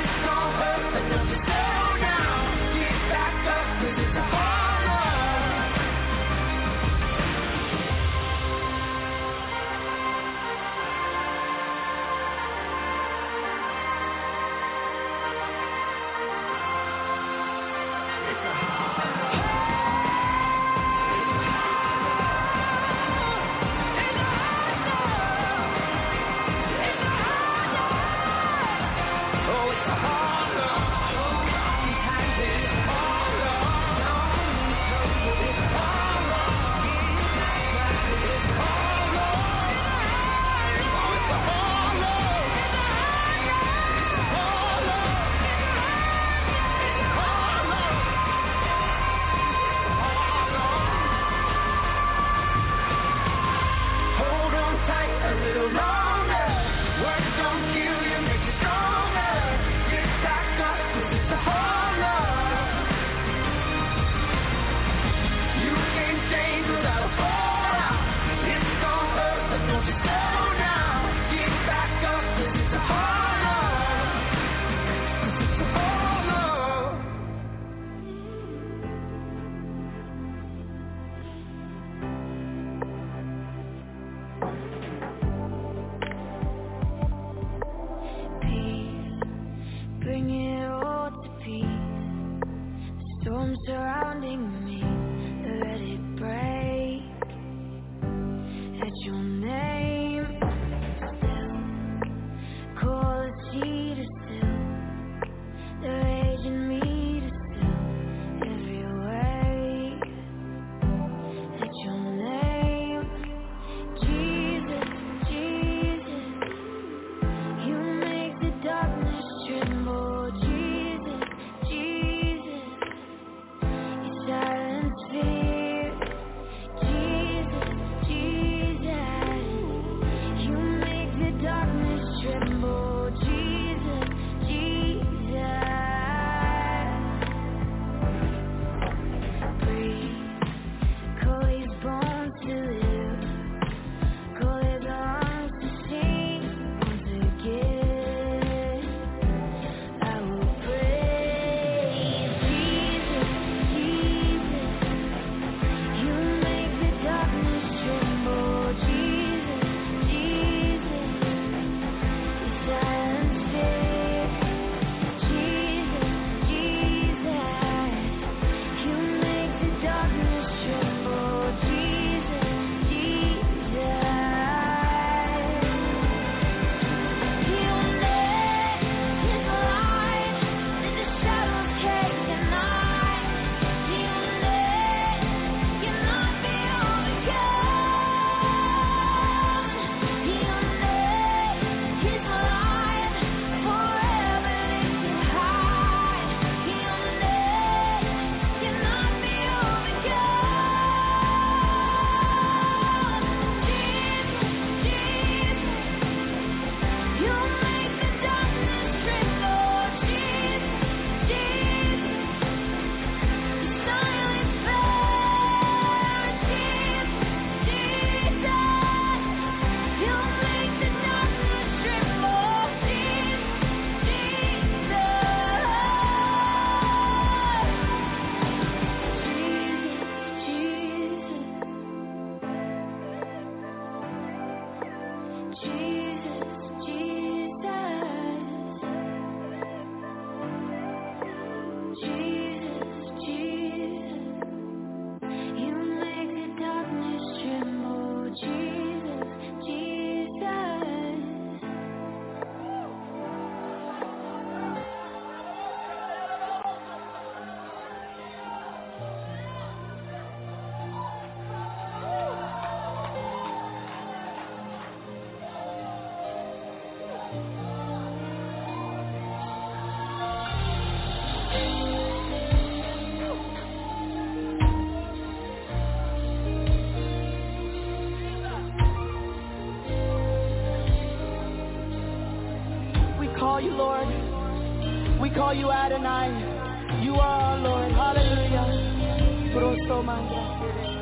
call you Lord. We call you Adonai. You are our Lord. Hallelujah. Grosso manda.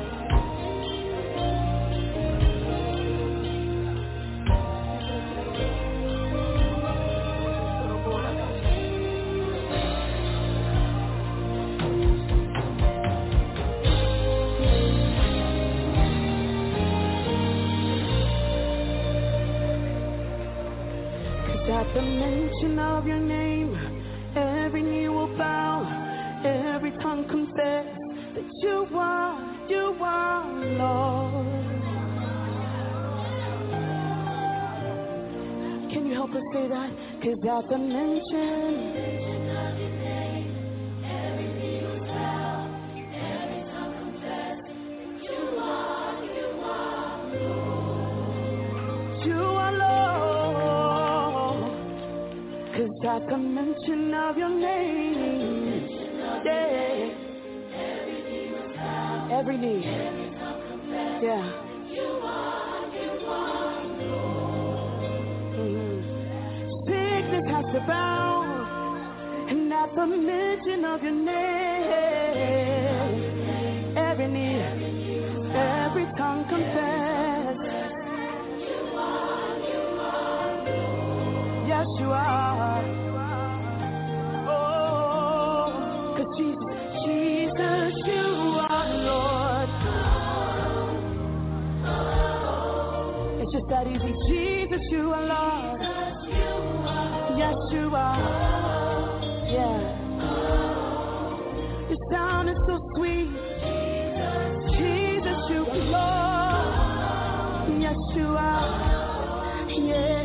At the mention of your name, every knee will bow, every tongue confess that you are Lord. Can you help us say that? 'Cause at the mention of your name, every knee will bow, every tongue confess you are Lord. You are Lord. 'Cause at the mention of your name, yeah, every knee, yeah, sickness has to bow, and at the mention of your name, every knee, every tongue confess, yes you are. Jesus, you are Lord. It's just that easy. Jesus, you are Lord. Yes, you are. Yeah. Your sound is so sweet. Jesus, you are Lord. Yes, you are. Yeah.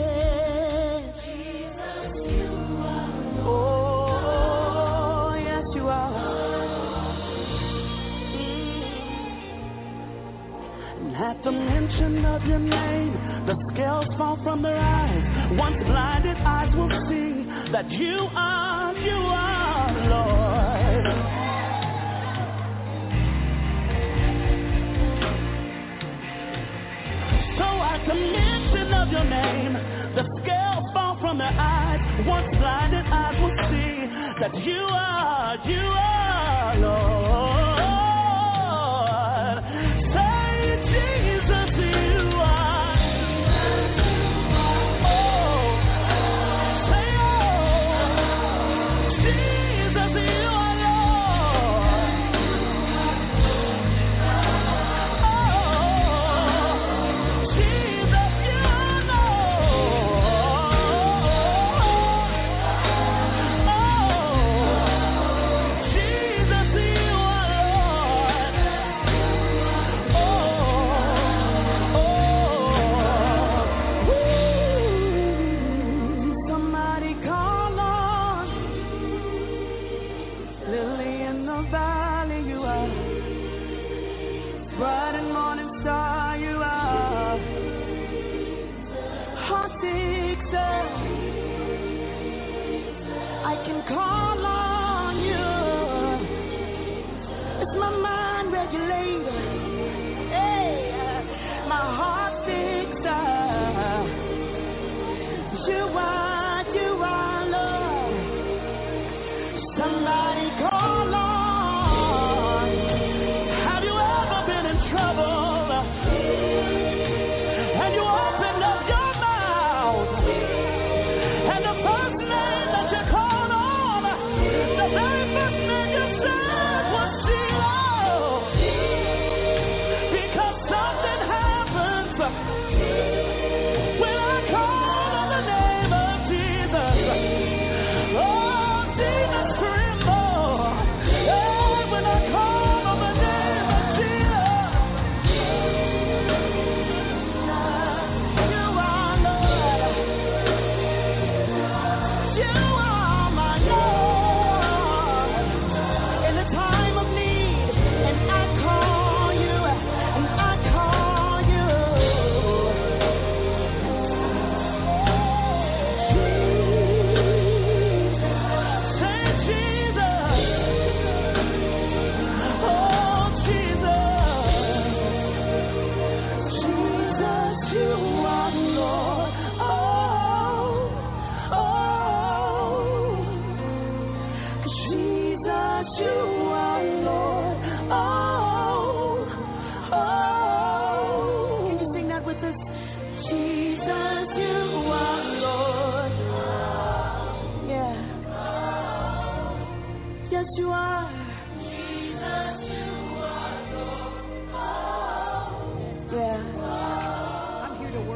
At the mention of your name, the scales fall from their eyes. Once blinded eyes will see that you are Lord. So at the mention of your name, the scales fall from their eyes. Once blinded eyes will see that you are Lord. Jesus, you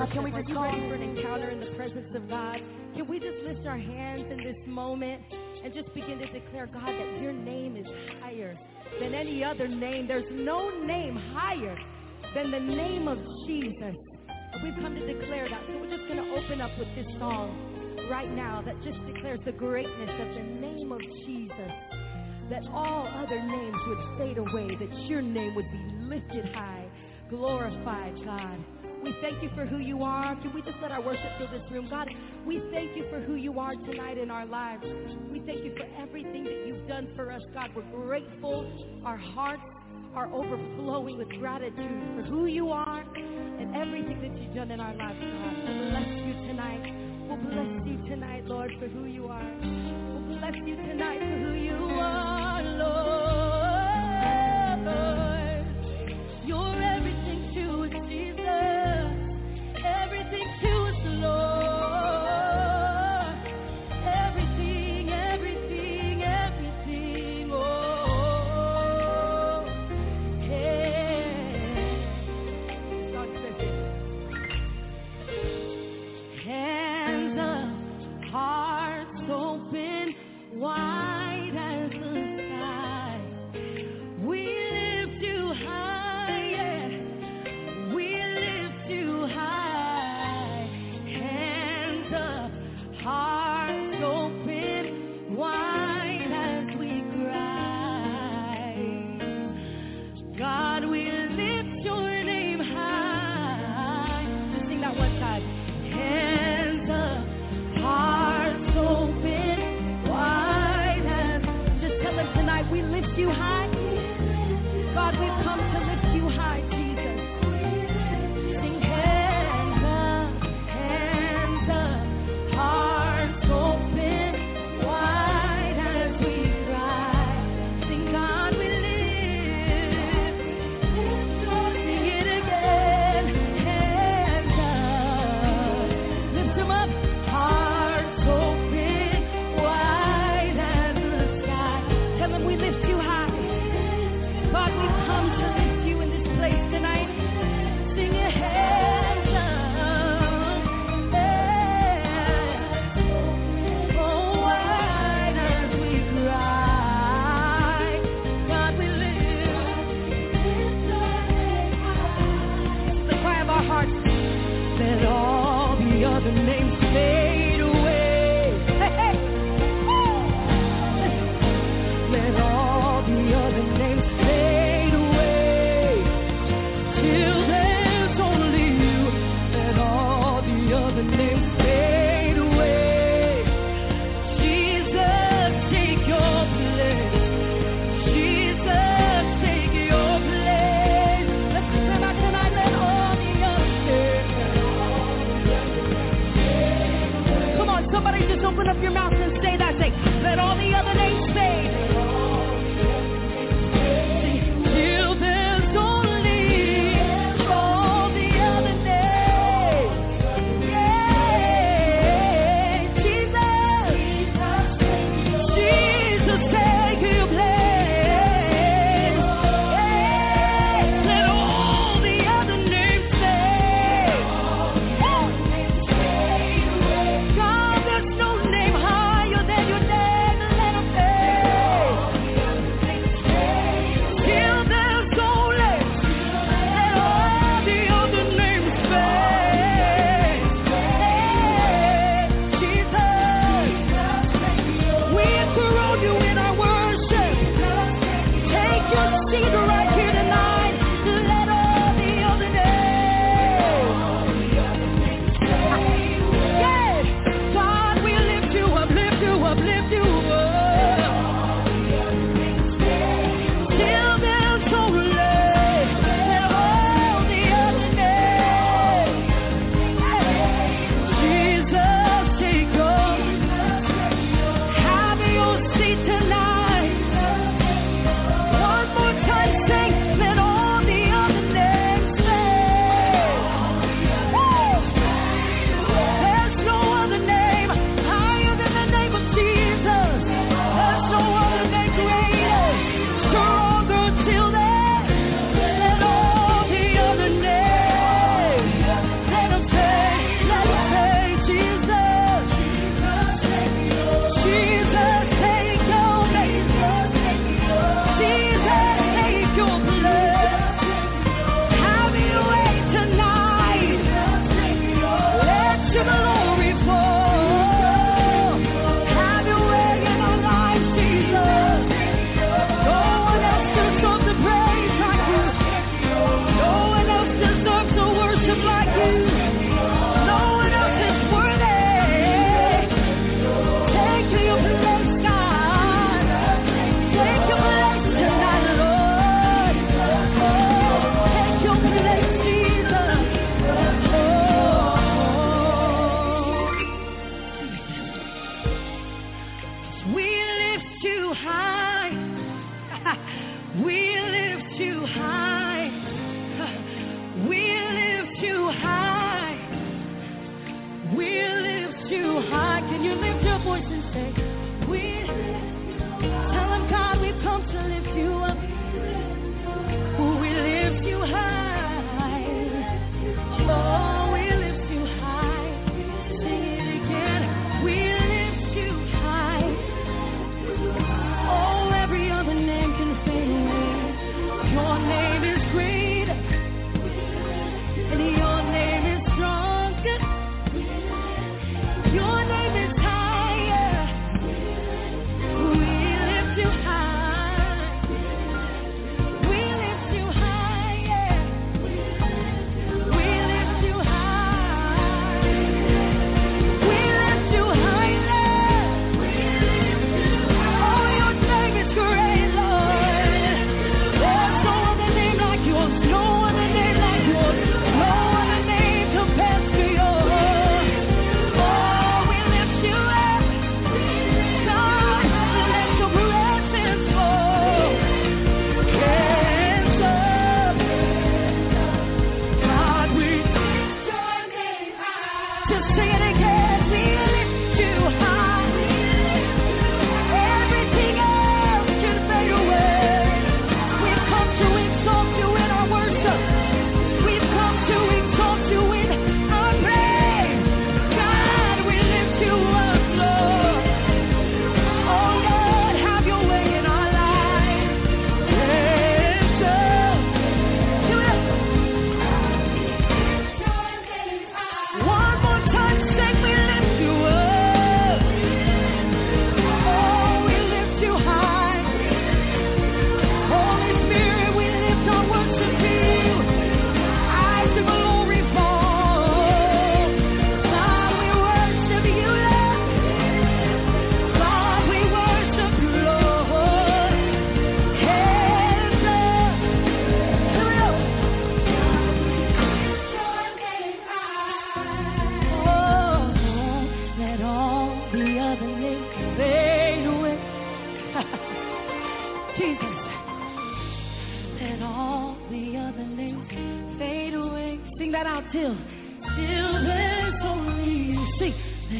worship? Are you ready for an encounter in the presence of God? Can we just lift our hands in this moment and just begin to declare, God, that your name is higher than any other name. There's no name higher than the name of Jesus. We've come to declare that. So we're just going to open up with this song right now that just declares the greatness of the name of Jesus. That all other names would fade away, that your name would be lifted high, glorified, God. We thank you for who you are. Can we just let our worship fill this room? God, we thank you for who you are tonight in our lives. We thank you for everything that you've done for us, God. We're grateful. Our hearts are overflowing with gratitude for who you are and everything that you've done in our lives, God. We'll bless you tonight. We'll bless you tonight, Lord, for who you are. We'll bless you tonight for who you are, Lord. You're everything to us, Jesus. Everything to us, Lord. Everything, everything, everything. Oh, hey. God says it. Hands up, hearts open, wide as the sky.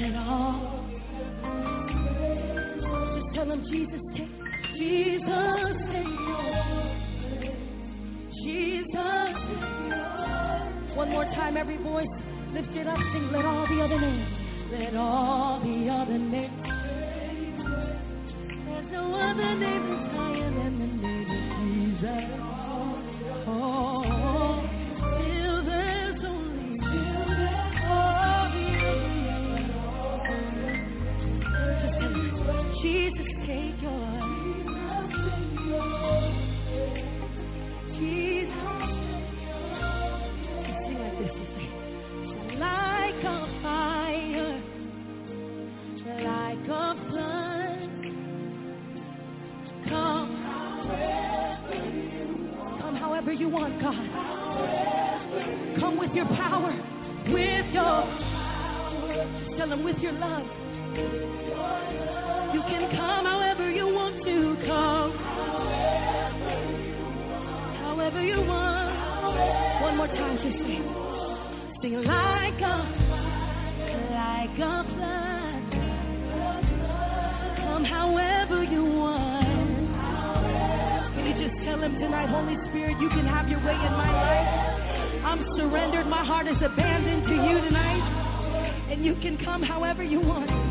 Let all. Just tell him, Jesus, take your place. Jesus. One more time, every voice, lift it up, sing, let all the other names. Let all the other names. There's no other name that's higher than the name of Jesus. Oh, till there's only all the other names. Jesus, take yours. Jesus. Sing like this, like a fire, like a flood. Come however you want, God. Come with your power, with your, just tell him with your love. You can come however you want to come. However you want. One more time, just sing. Sing like a flood. Come however you want. Can you just tell him tonight, Holy Spirit, you can have your way in my life. I'm surrendered. My heart is abandoned to you tonight. And you can come however you want.